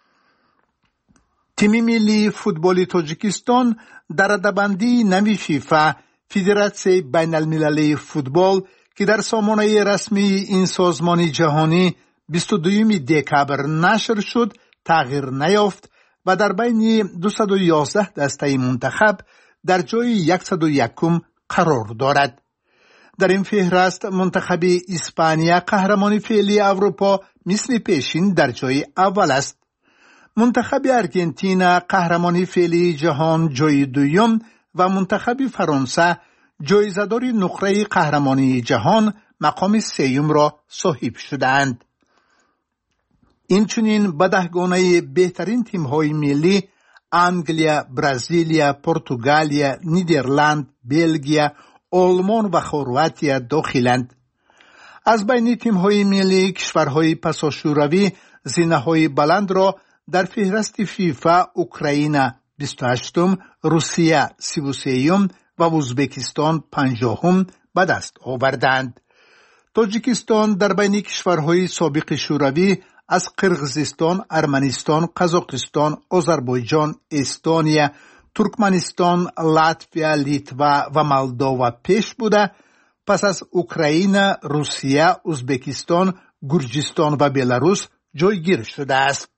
تیم ملی فوتبال تاجیکستان در رده‌بندی نوی فیفا فدراسیون بین المللی فوتبال که در سامانه رسمی این سازمان جهانی 22 دکبر نشر شد تغییر نیافت و در بین 211 دسته منتخب در جای 101 قرار دارد. در این فهرست منتخب اسپانیا قهرمان فعلی اروپا مثل پیشین در جای اول است. منتخب ارژانتین قهرمان فعلی جهان جای دوم و منتخب فرانسه جایزه‌دار نقره قهرمانی جهان مقام سوم را صاحب شدند. اینچنین به دهگانه بهترین تیم‌های ملی انگلیا، برزیلیا، پرتغالیا، نیدرلند، بلژیم، آلمان و خرواتیا داخلند. از بین تیم‌های ملی کشورهای پساشوروی زینه‌های بلند را در فهرست فیفا اوکراین 28م، روسیه 33م و ازبکستان 50م به دست آوردند. تاجیکستان در بین کشورهای سابق شوروی از قرقیزستان، ارمنستان، قزاقستان، آذربایجان، استونیا، ترکمنستان، لاتویا، لیتوا و مولداوا پیش بوده، پس از اوکراین، روسیه، ازبکستان، گرجستان و بلاروس جایگیر شده است.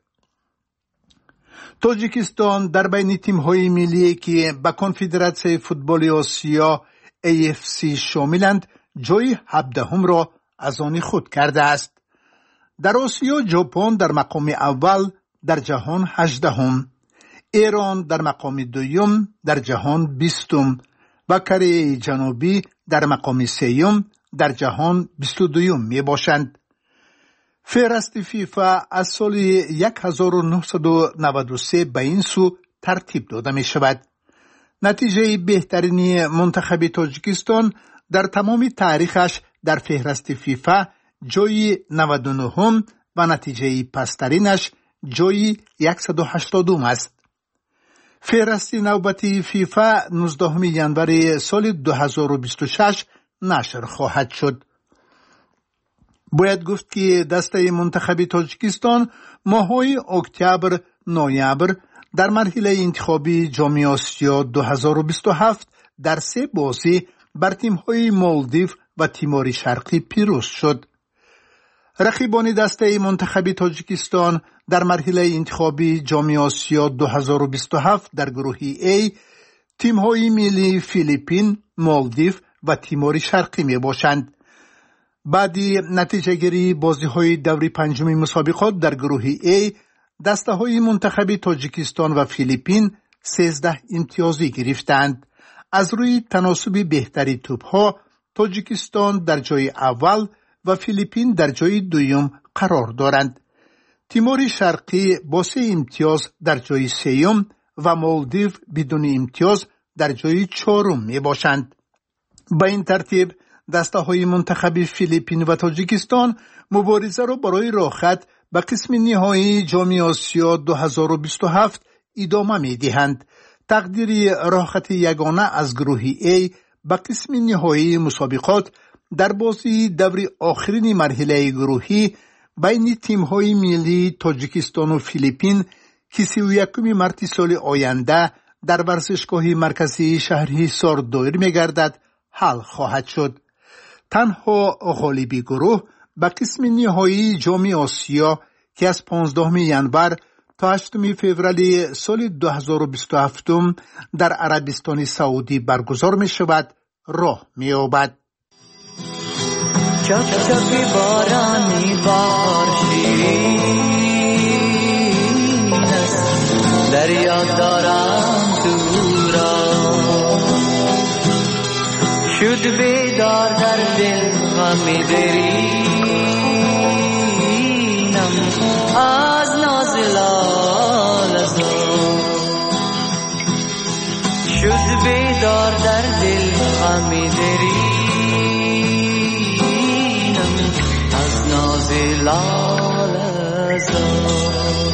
تاجیکستان در بین تیم‌های ملی که به کنفدراسیون فوتبال آسیا AFC شاملند جای 17 را از آن خود کرده است. در آسیا ژاپن در مقام اول در جهان 18م، ایران در مقام دوم در جهان 20م و کره جنوبی در مقام سوم در جهان 22م می باشند. فهرست فیفا از سال 1993 به این سو ترتیب داده می شود. نتیجه بهترین منتخب تاجیکستان در تمام تاریخش در فهرست فیفا جای 99 و نتیجه پسترینش جای 180 است. فهرست نوبتی فیفا 19 ژانویه سال 2026 نشر خواهد شد. باید گفت که دسته منتخب تاجیکستان ماه‌های اکتبر، نوامبر در مرحله انتخابی جام آسیا 2027 در 3 بازی بر تیم‌های مالدیو و تیمور شرقی پیروز شد. رقیبان دسته منتخب تاجیکستان در مرحله انتخابی جام آسیا 2027 در گروه A تیم‌های ملی فیلیپین، مالدیو و تیمور شرقی می باشند. بعدی نتیجه گیری بازی‌های دور پنجم مسابقات در گروه A دسته‌های منتخب تاجیکستان و فیلیپین 13 امتیازی گرفتند. از روی تناسب بهتری توپ‌ها تاجیکستان در جای اول و فیلیپین در جای دوم قرار دارند. تیمور شرقی با 3 امتیاز در جای سوم و مالدیو بدون امتیاز در جای چهارم می باشند. با این ترتیب دسته‌های منتخب فیلیپین و تاجیکستان مبارزه را برای راحت به قسم نهایی جام آسیا 2027 ادامه می دهند. تقدیر راحت یگانه از گروه A به قسم نهایی مسابقات در بازی دور آخرین مرحله گروهی بین تیم‌های ملی تاجیکستان و فیلیپین که 31 مارس سال آینده در ورزشگاه مرکزی شهر حصار دایر می‌گردد حل خواهد شد. تنها غالب گروه به قسم نهایی جام آسیا که از 15 ینور تا 8 فوریه سال 2027 در عربستان سعودی برگزار می شود راه می یابد. چک چک بارانی بار شیرین است دریا دارم تو را شد بیدار در دل غم درینم از ناز لاله زار شد بیدار در دل غم درینم از ناز لاله زار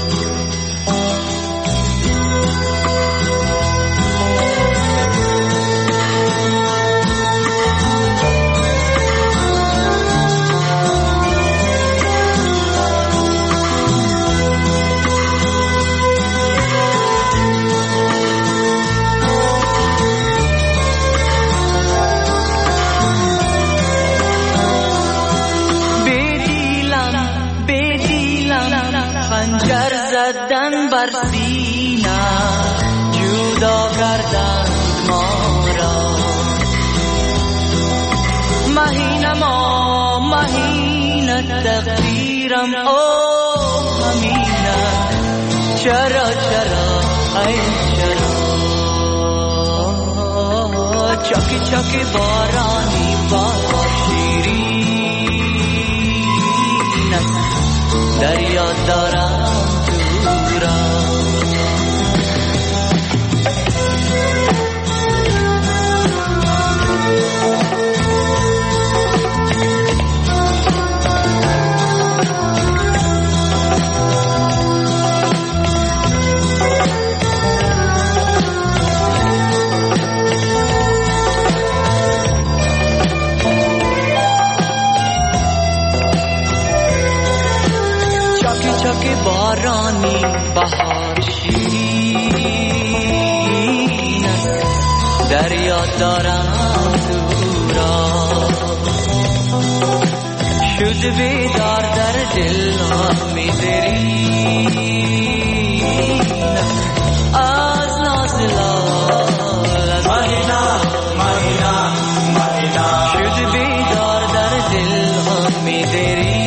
زدن بر سینه جدا کردن ما را مهینه تقدیرم او همینه چرا ای چرا چاکی چاکی بارانی بار شیرین دریا دارم بارانی بهار شیرین دریا دارم دورا شد بیدار در دل می درین از ناز لاله مهینه شد بیدار در دل می درین.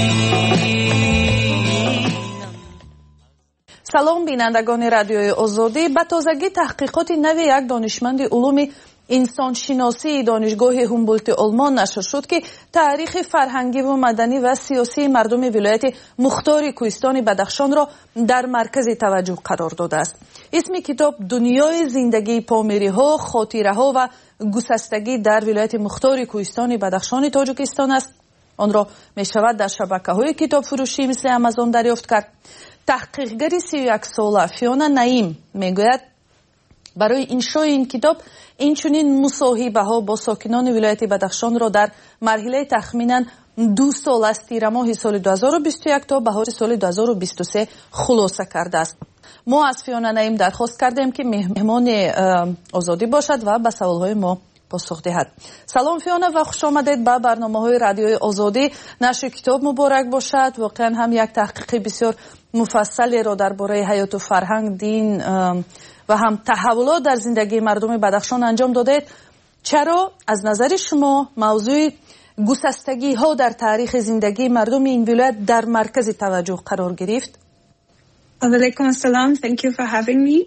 салом бинандагони радиои озодӣ. ба тозагӣ таҳқиқоти нави як донишманди улуми инсоншиносии донишгоҳи ҳумболти олмон нашр шуд ки таърихи фарҳангиву маданӣ ва сиёсии мардуми вилояти мухтори кӯҳистони бадахшонро дар маркази таваҷҷӯҳ қарор додааст. исми китоб дунёи зиндагии помириҳо, хотираҳо ва гусастагӣ дар вилояти мухтори кӯҳистони бадахшони тоҷикистон аст. онро мешавад дар шабакаҳои китобфурӯшӣ мисли амазон дарёфт кард. таҳқиқгари 31 сола фиона наим мегӯяд барои иншои ин китоб инчунин мусоҳибаҳо бо сокинони вилояти бадахшонро дар марҳилаи тахминан 2 сол аз тирамоҳи соли 2021 то баҳори соли 2023 хулоса кардааст. мо аз фиона наим дархост кардем ки меҳмони озодӣ бошад ва ба саволҳои мо پاسخ دهد. سلام فیانا و خوش آمدید به برنامه‌های رادیوی آزادی. نشر کتاب مبارک باشد. واقعا هم یک تحقیق بسیار مفصلی را درباره حیات و فرهنگ، دین و هم تحولات در زندگی مردم بدخشان انجام دادید. چرا از نظر شما موضوع گسستگی ها در تاریخ زندگی مردم این ولایت در مرکز توجه قرار گرفت؟ علیکم السلام. Thank you for having me.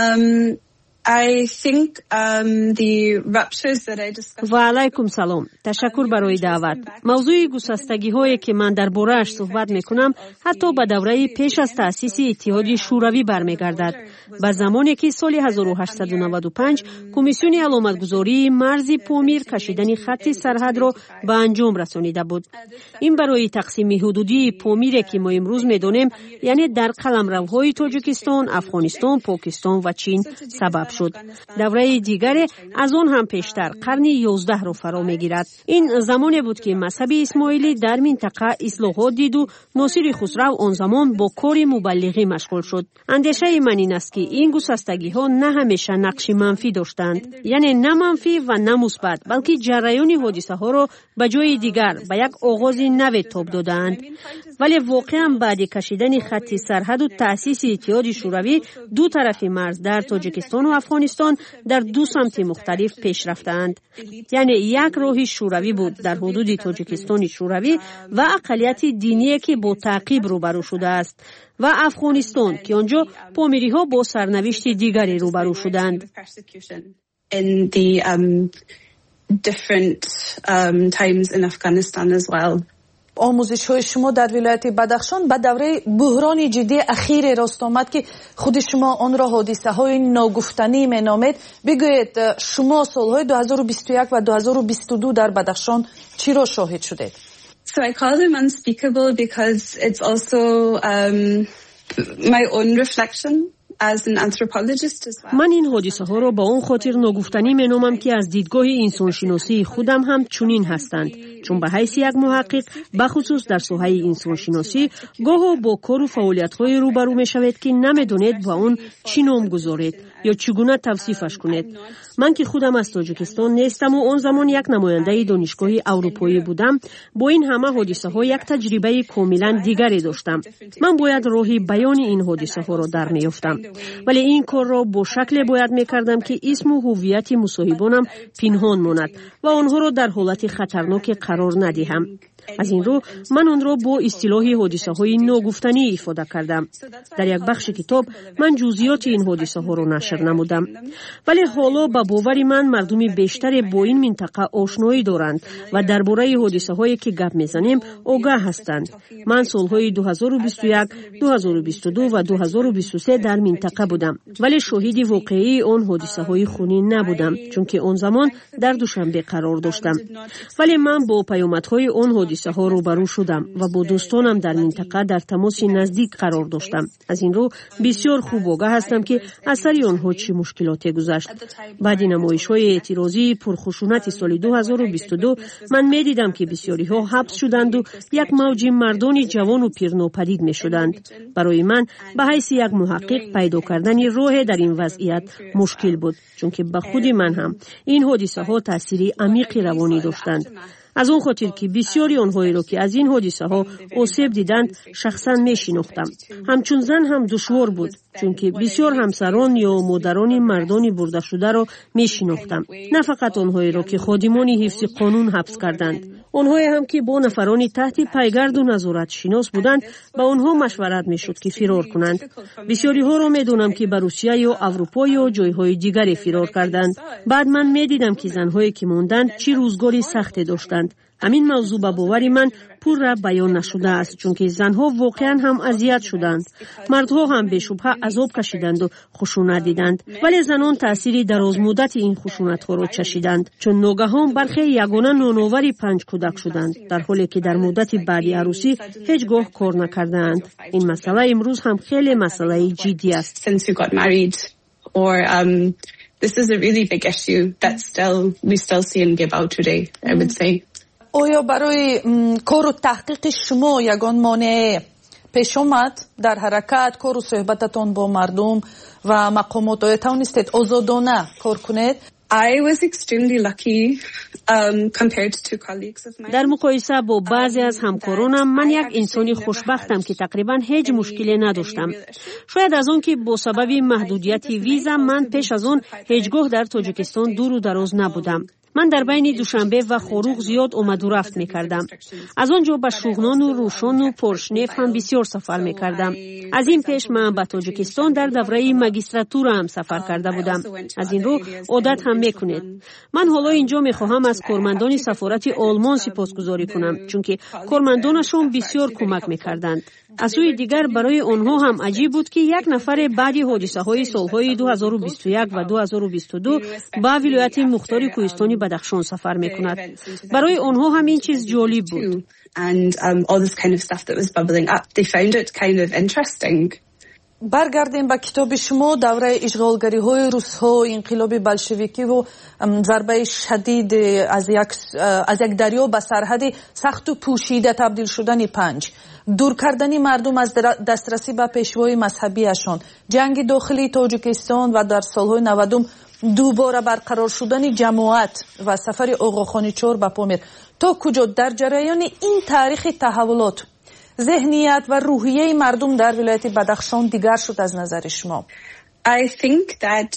I think the ruptures that I discussed. و علیکم سلام. تشکر برای دعوت. موضوع گسستگی هایی که من درباره‌اش صحبت میکنم حتی به دوره پیش از تأسیس اتحادیه شوروی برمیگردد. به زمانی که سال 1895 کمیسیون علامتگذاری مرز پامیر کشیدن خط سرحد را به انجام رسانیده بود. این برای تقسیم حدودی پامیر که ما امروز میدانیم، یعنی در قلمروهای تاجیکستان، افغانستان، پاکستان و چین سبب شد. دوره دیگری از آن هم پیشتر قرن 11 را فرا میگیرد. این زمانی بود که مذهب اسماعیلی در منطقه اصلاحات دید و ناصر خسرو آن زمان با کار مبلغی مشغول شد. اندیشه من این است که این گسستگی ها نه همیشه نقش منفی داشتند، یعنی نه منفی و نه مثبت، بلکه جریان حادثه ها را به جای دیگر به یک آغاز نو تاب دادند. ولی واقعا بعد کشیدن خط سرحد و تأسیس اتحادیه شوروی، دو طرف مرز در تاجیکستان و افغانستان در دو سمت مختلف پیش رفتند. یعنی یک راه شوروی بود در حدود تاجیکستان شوروی و اقلیت دینی که با تعقیب روبرو شده است، و افغانستان که آنجا پامیری ها با سرنوشت دیگری روبرو شدند. آموزش های شما در ولایت بدخشان به دوره بحران جدی اخیر راست آمد که خود شما آن را حادثه های ناگفتنی می نامید. بگویید شما سالهای 2021 و 2022 در بدخشان چی را شاهد شدید؟ So I call them unspeakable because it's also my own reflection as an anthropologist as well. من این حادثه ها را با اون خاطر ناگفتنی می نامم که از دیدگاه انسانشناسی خودم هم چنین هستند، چون به حیث یک محقق بخصوص در ساحه انسانشناسی گاه با کار و فعالیت‌های روبرو می‌شوید که نمی‌دانید با اون چی نام گذارید یا چگونه توصیفش کنید. من که خودم از تاجیکستان نیستم و آن زمان یک نماینده دانشگاه اروپایی بودم، با این همه حادثه ها یک تجربه کاملا دیگری داشتم. من باید راهی بیان این حادثه ها را در میافتم، ولی این کار را با شکل باید میکردم که اسم و هویت مصاحبانم پنهان ماند و آنها را در حالت خطرناک قرار ندهم. از این رو من آن را با اصطلاح حادثه های ناگفتنی ifade کردم. در یک بخش کتاب من جزئیات این حادثه ها را نشر نمودم، ولی حالا به باور من مردم بیشتر با این منطقه آشنایی دارند و درباره حادثه هایی که گپ میزنیم آگاه هستند. من سالهای 2021، 2022 و 2023 در منطقه بودم، ولی شاهد واقعی آن حادثه های خونین نبودم، چون که آن زمان در دوشنبه قرار داشتم. ولی من با پیامدهای آن حادثه ها روبرو شدم و با دوستانم در منطقه در تماس نزدیک قرار داشتم. از این رو بسیار خوب آگاه هستم که اثر آنها چه مشکلاتی گذشت. بعد نمایش‌های اعتراضی پرخشونت سال 2022 من می‌دیدم که بسیاری ها حبس شدند و یک موج مردان جوان و پیر ناپدید می‌شدند. برای من به حیث یک محقق پیدا کردن راه در این وضعیت مشکل بود، چون که به خود من هم این حادثه ها تأثیر عمیق روانی داشتند. از اون خاطر که بسیاری آنهایی را که از این حادثه ها آسیب دیدند شخصا میشناختم. همچون زن هم دشوار بود، چون که بسیار همسران یا مادران مردان برده شده را میشناختم، نه فقط آنهایی را که خادمان حفظ قانون حبس کردند. آنهایی هم که با نفرانی تحت پیگرد و نظارت شناس بودند با آنها مشورت میشد که فرار کنند. بسیاری ها را میدونم که به روسیه یا اروپا یا جایهای دیگری فرار کردند. بعد من میدیدم که زنهایی که ماندند چه روزگاری سختی داشتند. همین موضوع به باور من پور بیان نشده است، چون که زنها واقعا هم اذیت شدند. مردها هم به شبهه عذاب کشیدند و خشونت دیدند، ولی زنان تأثیر دراز مدت این خشونت ها را چشیدند، چون ناگهان برخی یگانه نانآور 5 کودک شدند، در حالی که در مدت بعد عروسی هیچگاه کار نکردند. این مسئله امروز هم خیلی مسئله جدی است. This is a really big issue that we still see and give out today, I would say. آیا برای کار و تحقیق شما یگان مانع پیش آمد در حرکت، کار و صحبتتان با مردم و مقامات؟ آیا توانستید آزادانه کار کنید؟ I was extremely lucky compared to colleagues of mine. در مقایسه با بعضی از همکارانم من یک انسانی خوشبختم که تقریبا هیچ مشکلی نداشتم. شاید از اون که با سبب محدودیت ویزا من پیش از اون هیچگاه در تاجیکستان دور و دراز نبودم. من در بین دوشنبه و خوروغ زیاد آمد و رفت می‌کردم. از آنجا به شوغنان و روشن و پرشنف هم بسیار سفر می‌کردم. از این پیش من به تاجیکستان در دوره ماجستراتور هم سفر کرده بودم. از این رو عادت هم می‌کنید. من حالا اینجا می‌خواهم از کارمندان سفارت آلمان سپاسگزاری کنم چون که کارمندانشون بسیار کمک می‌کردند. از سوی دیگر برای آنها هم عجیب بود که یک نفر بعد حادثه‌های سال‌های 2021 و 2022 به ولایت مختار کوهستانی بدخشان سفر می‌کند. برای آنها هم این چیز جالب بود. And all this kind of stuff that was bubbling up, they found it kind of interesting. برگردیم به کتاب شما. دوره اشغالگری‌های روس‌ها، انقلاب بلشویکی و ضربه شدید از یک دریا به سرحد سخت و پوشیده تبدیل شدن 5، دور کردن مردم از دسترسی به پیشوای مذهبیشان، جنگ داخلی تاجیکستان و در سالهای 90 دوباره برقرار شدن جماعت و سفر آقاخانی چهار به پامیر. تا کجا در جریان این تاریخ تحولات ذهنیت و روحیه مردم در ولایت بدخشان دیگر شد از نظر شما؟ I think that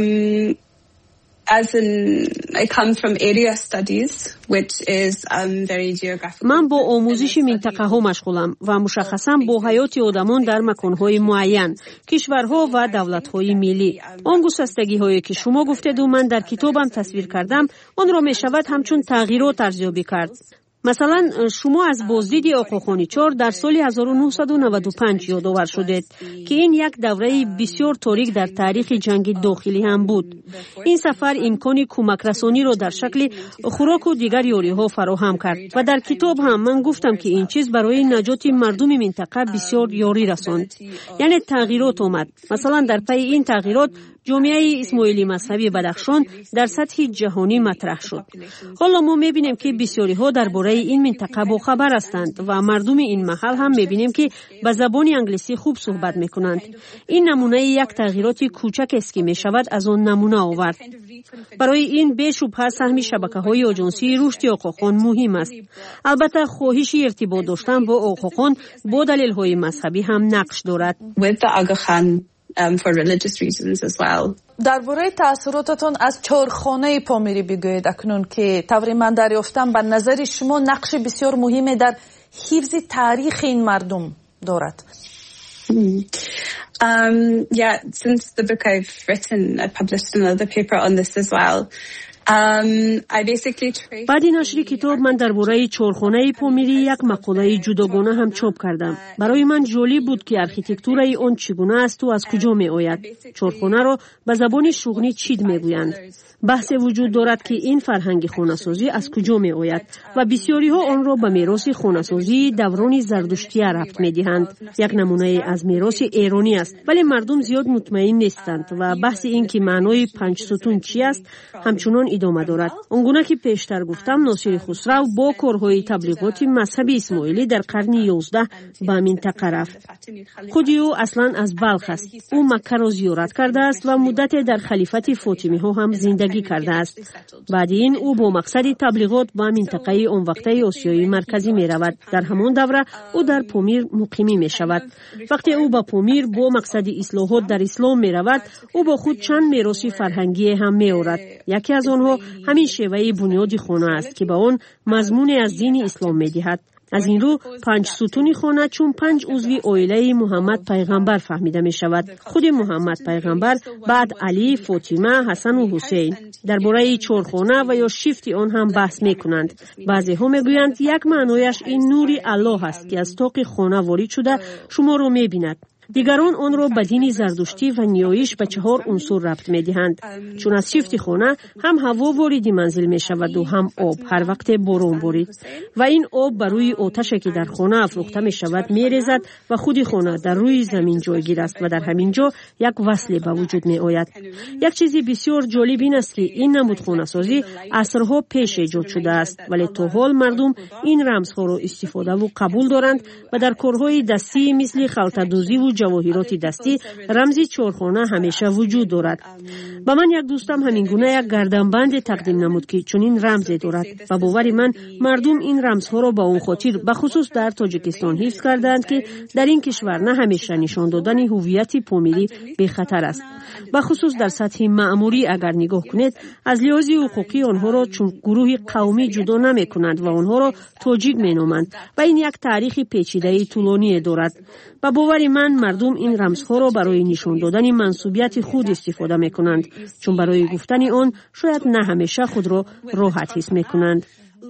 I come from area studies which is very geographic. من با آموزش منطقه ها مشغولم و مشخصا با حیات آدمان در مکانهای معین، کشورها و دولت های ملی. آن گسستگی هایی که شما گفتید و من در کتابم تصویر کردم آن را می شود همچون تغییرات ارزیابی کرد. مثلا شما از بازدید آقاخانی چهار در سال 1995 یادآور شدید که این یک دوره بسیار تاریک در تاریخ جنگ داخلی هم بود. این سفر امکان کمک رسانی را در شکل خوراک و دیگر یاری‌ها فراهم کرد و در کتاب هم من گفتم که این چیز برای نجات مردم منطقه بسیار یاری رساند. یعنی تغییرات آمد. مثلا در پی این تغییرات جامعه اسماعیلی مذهبی بدخشان در سطح جهانی مطرح شد. حالا ما می‌بینیم که بسیاری ها درباره این منطقه با خبر هستند و مردم این محل هم می‌بینیم که به زبان انگلیسی خوب صحبت می‌کنند. این نمونه یک تغییرات کوچک است که می‌شود از آن نمونه آورد. برای این بی‌شبهه سهم شبکه‌های آژانسی رشد آقاخان مهم است. البته خواهش ارتباط داشتن با آقاخان با دلایل مذهبی هم نقش دارد. For religious reasons as well. درباره تأثیراتتان از چهارخانه پامیری بگویید اکنون که طوری من دریافتم به نظر شما نقش بسیار مهمی در حفظ تاریخ این مردم دارد. Yeah, since the book I've written, I published another paper on this as well. بعد نشر کتاب من درباره چهارخانه پامیری یک مقاله جداگانه هم چاپ کردم. برای من جالب بود که آرکیتکتور آن چگونه است و از کجا می آید. چهارخانه را به زبان شوغنی چید می گویند. بحث وجود دارد که این فرهنگ خانه‌سازی از کجا می آید و بسیاری ها آن را به میراث خانه‌سازی دوران زردشتی ربط می دهند. یک نمونه از میراث ایرانی است ولی مردم زیاد مطمئن نیستند و بحث این که معنای 5 ستون چی است همچنان ادامه دارد. آنگونه که پیشتر گفتم ناصر خسرو با کارهای تبلیغاتی مذهبی اسماعیلی در قرن 11 به منطقه رفت. خود او اصلا از بلخ است. او مکه را زیارت کرده است و مدت در خلیفت فاطمی ها هم زندگی کرده است. بعد این او با مقصد تبلیغات به منطقه آن وقته آسیای مرکزی می رود. در همان دوره او در پامیر مقیمی می شود. وقتی او به پامیر با مقصد اصلاحات در اسلام می رود او با خود چند میراث فرهنگی هم می آورد. یکی از آنها همین شیوه بنیاد خانه است که به آن مضمون از دین اسلام می دهد. از این رو 5 ستون خانه چون 5 عضو عائله محمد پیغمبر فهمیده می شود. خود محمد پیغمبر بعد علی، فاطمه، حسن و حسین. درباره چهارخانه و یا شیفت آن هم بحث می کنند. بعضی ها می گویند یک معنایش این نوری الله است که از طاق خانه وارد شده شما را می بیند. دیگران آن را به دین زردشتی و نیایش به 4 عنصر ربط می دهند. چون از شیفت خانه هم هوا وارد منزل می شود و هم آب هر وقت باران بارید و این آب بر روی آتشی که در خانه افروخته می شود می ریزد و خود خانه در روی زمین جایگیر است و در همین جا یک وصل به وجود می آید. یک چیزی بسیار جالب این است که این نمود خانه سازی عصرها پیش ایجاد شده است ولی تا حال مردم این رمزها را استفاده و قبول دارند و در کارهای دستی مثل خلطه‌دوزی و جواهرات دستی رمزی چهارخانه همیشه وجود دارد. با من یک دوستم همین گونه یک گردنبند تقدیم نمود که چنین رمزی دارد و باور من مردم این رمزها را با اون خاطر به خصوص در تاجیکستان حفظ کردند که در این کشور نه همیشه نشان دادن هویت پامیلی به خطر است. به خصوص در سطح مأموری اگر نگاه کنید از لحاظ حقوقی آنها را چون گروه قومی جدا نمی کنند و آنها را تاجیک می نامند و این یک تاریخ پیچیده طولانی دارد. با باور من مردم این رمزها را برای نشان دادن منسوبیت خود استفاده می کنند چون برای گفتن آن شاید نه همیشه خود را راحت حس می کنند.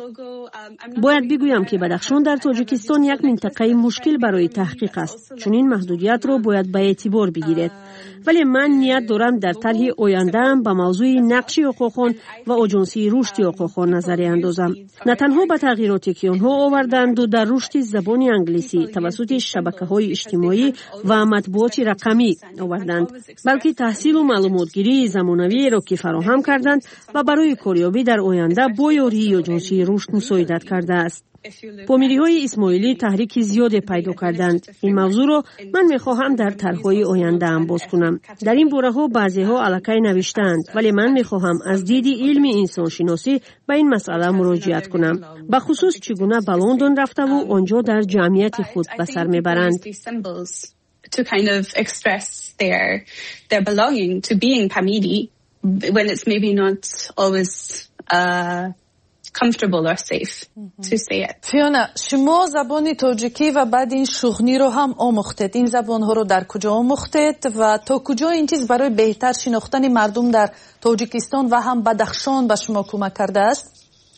باید بگویم که بدخشان در تاجیکستان یک منطقه مشکل برای تحقیق است چون این محدودیت را باید به اعتبار بگیرید. ولی من نیت دارم در طرح آینده‌ام به موضوع نقش حقوق‌خوان و آژانسی رشد حقوق‌خوان نظر اندازم. نه تنها به تغییراتی که آنها آوردند و در رشد زبان انگلیسی توسط شبکه‌های اجتماعی و مطبوعات رقمی آوردند، بلکه تحصیل و معلوماتگیری زمانوی را که فراهم کردند و برای کاریابی در آینده با یاری آژانسی رشد مساعدت کرده است. پامیلی‌های اسماعیلی تحریک زیاد پیدا کردند. این موضوع را من می‌خواهم در طرح‌های آینده ام باز کنم. در این باره‌ها بعضی‌ها الکی نوشتند ولی من می‌خواهم از دید علم انسان شناسی به این مسئله مراجعت کنم. به خصوص چگونه به لندن رفته و آنجا در جمعیت خود به سر می‌برند. To kind of express their belonging to being Pamili when it's maybe not always comfortable or safe to say it. فیونا، شما زبان تاجیکی و بعد این شغنی رو هم آموختید. این زبان ها رو در کجا آموختید و تا کجا این چیز برای بهتر شناختن مردم در تاجیکستان و هم بدخشان به شما کمک کرده است؟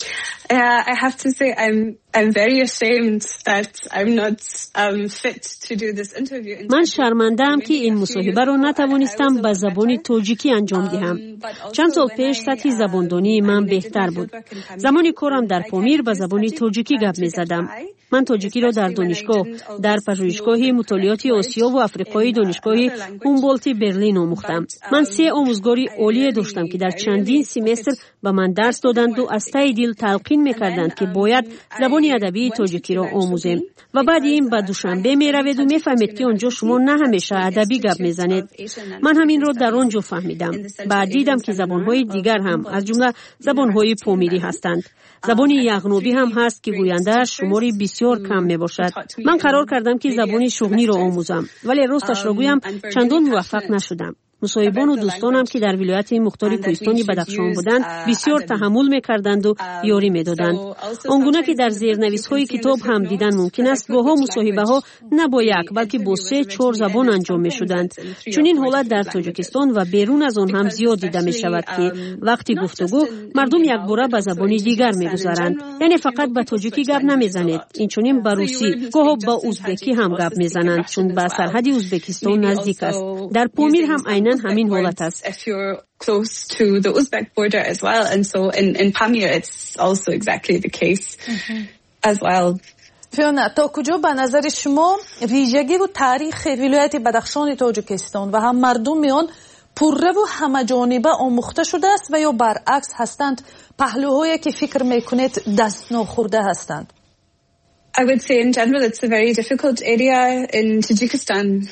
I have to say I'm very ashamed that I'm not fit to do this interview. من شرمنده‌ام که این مصاحبه را نتوانستم به زبان تاجیکی انجام دهم. چند سال پیش سطح زباندانی من بهتر بود. زمانی کارم در پامیر به زبان تاجیکی گپ می‌زدم. من تاجیکی را در دانشگاه، در پژوهشگاه مطالعات آسیا و آفریقای دانشگاه هومبولت برلین آموختم. من 3 آموزگاری عالی داشتم که در چندین سمستر به من درس دادند و از ته دل تلقین می‌کردند که باید زبان ادبی تاجیکی را آموزیم. و بعد این به دوشنبه می‌روید و می‌فهمید که آنجا شما نه همیشه ادبی گپ می‌زنید. من همین را در آنجا فهمیدم. بعد دیدم که زبان‌های دیگر هم از جمله زبان‌های پامیری هستند. زبان یغنوبی هم هست که گوینده شماری بسیار کم میباشد. من قرار کردم که زبان شغنی را آموزم ولی راستش را گویم چندان موفق نشدم. مصاحبان و دوستانم که در ولایت مختار کوهستانی بدخشان بودند بسیار تحمل میکردند و یاری میدادند. آنگونه که در زیرنویس‌های کتاب هم دیدن ممکن است گاهی مصاحبه‌ها نه با یک بلکه با 3-4 زبان انجام میشدند. چون این حالت در تاجیکستان و بیرون از آن هم زیاد دیده میشود که وقتی گفتگو مردم یک باره به زبان دیگر میگذارند. یعنی فقط به تاجیکی گپ نمیزنید، این چنین به روسی گاهی با ازبکی هم گپ میزنند چون به سرحد ازبکستان نزدیک است. در پامیر هم عیناً همین حالت است. Close to the Uzbek border as well, and so in Pamir it's also exactly the case as well. فیونا، تا کجا به نظر شما ویژگی و تاریخ ولایت بدخشان تاجیکستان و هم مردم آن پررو و همه‌جانبه آموخته شده است و یا برعکس هستند پهلوهایی که فکر میکنید دست ناخورده هستند؟ I would say in general it's a very difficult area in Tajikistan.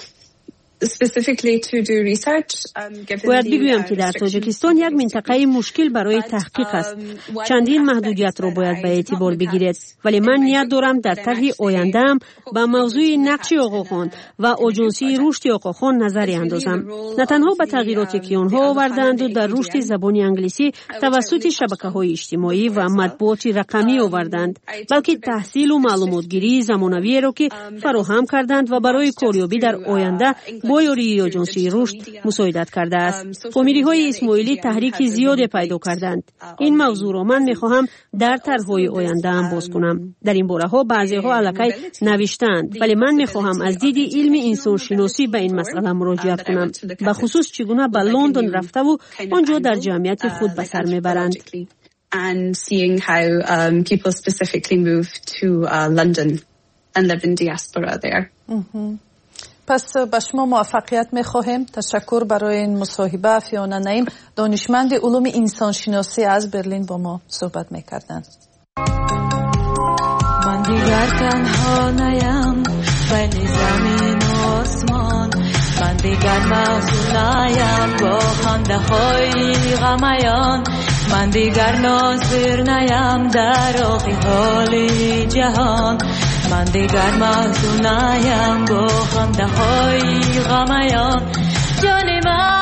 باید بگویم که در تاجیکستان یک منطقه مشکل برای تحقیق است. چندین محدودیت را باید به اعتبار بگیرید ولی من نیت دارم در طرح آینده‌ام به موضوع نقش آقاخوان و آژانسی رشد آقاخوان نظری اندازم. نه تنها به تغییراتی که آنها آوردند و در رشد زبان انگلیسی توسط شبکه‌های اجتماعی و مطبوعات رقمی آوردند، بلکه تحصیل و معلوماتگیری زمانوی را که فراهم کردند و برای کاریابی در آینده با یاری آژانسی رشد مساعدت کرده است. فامیلی‌های اسماعیلی تحریک زیاد پیدا کردند. این موضوع را من می‌خواهم در طرح‌های آینده ام باز کنم. در این باره‌ها بعضی‌ها الکی نوشتند ولی من می‌خواهم از دید علم انسان شناسی به این مسئله مراجعت کنم، به خصوص چگونه به لندن رفته و آنجا در جمعیت خود به سر می‌برند. And seeing how people specifically move to London and live in diaspora there. پس به شما موفقیت می‌خواهیم. تشکر برای این مصاحبه. فیونا نعیم، دانشمند علوم انسانشناسی از برلین با ما صحبت می‌کردند. من دیگر تنها نیم بین زمین و آسمان، من دیگر محزون نیم با خنده های غمیان من دیگر ناظر نیم در آغی حال جهان من دیگر محزون نیم با خنده های غمیان جان من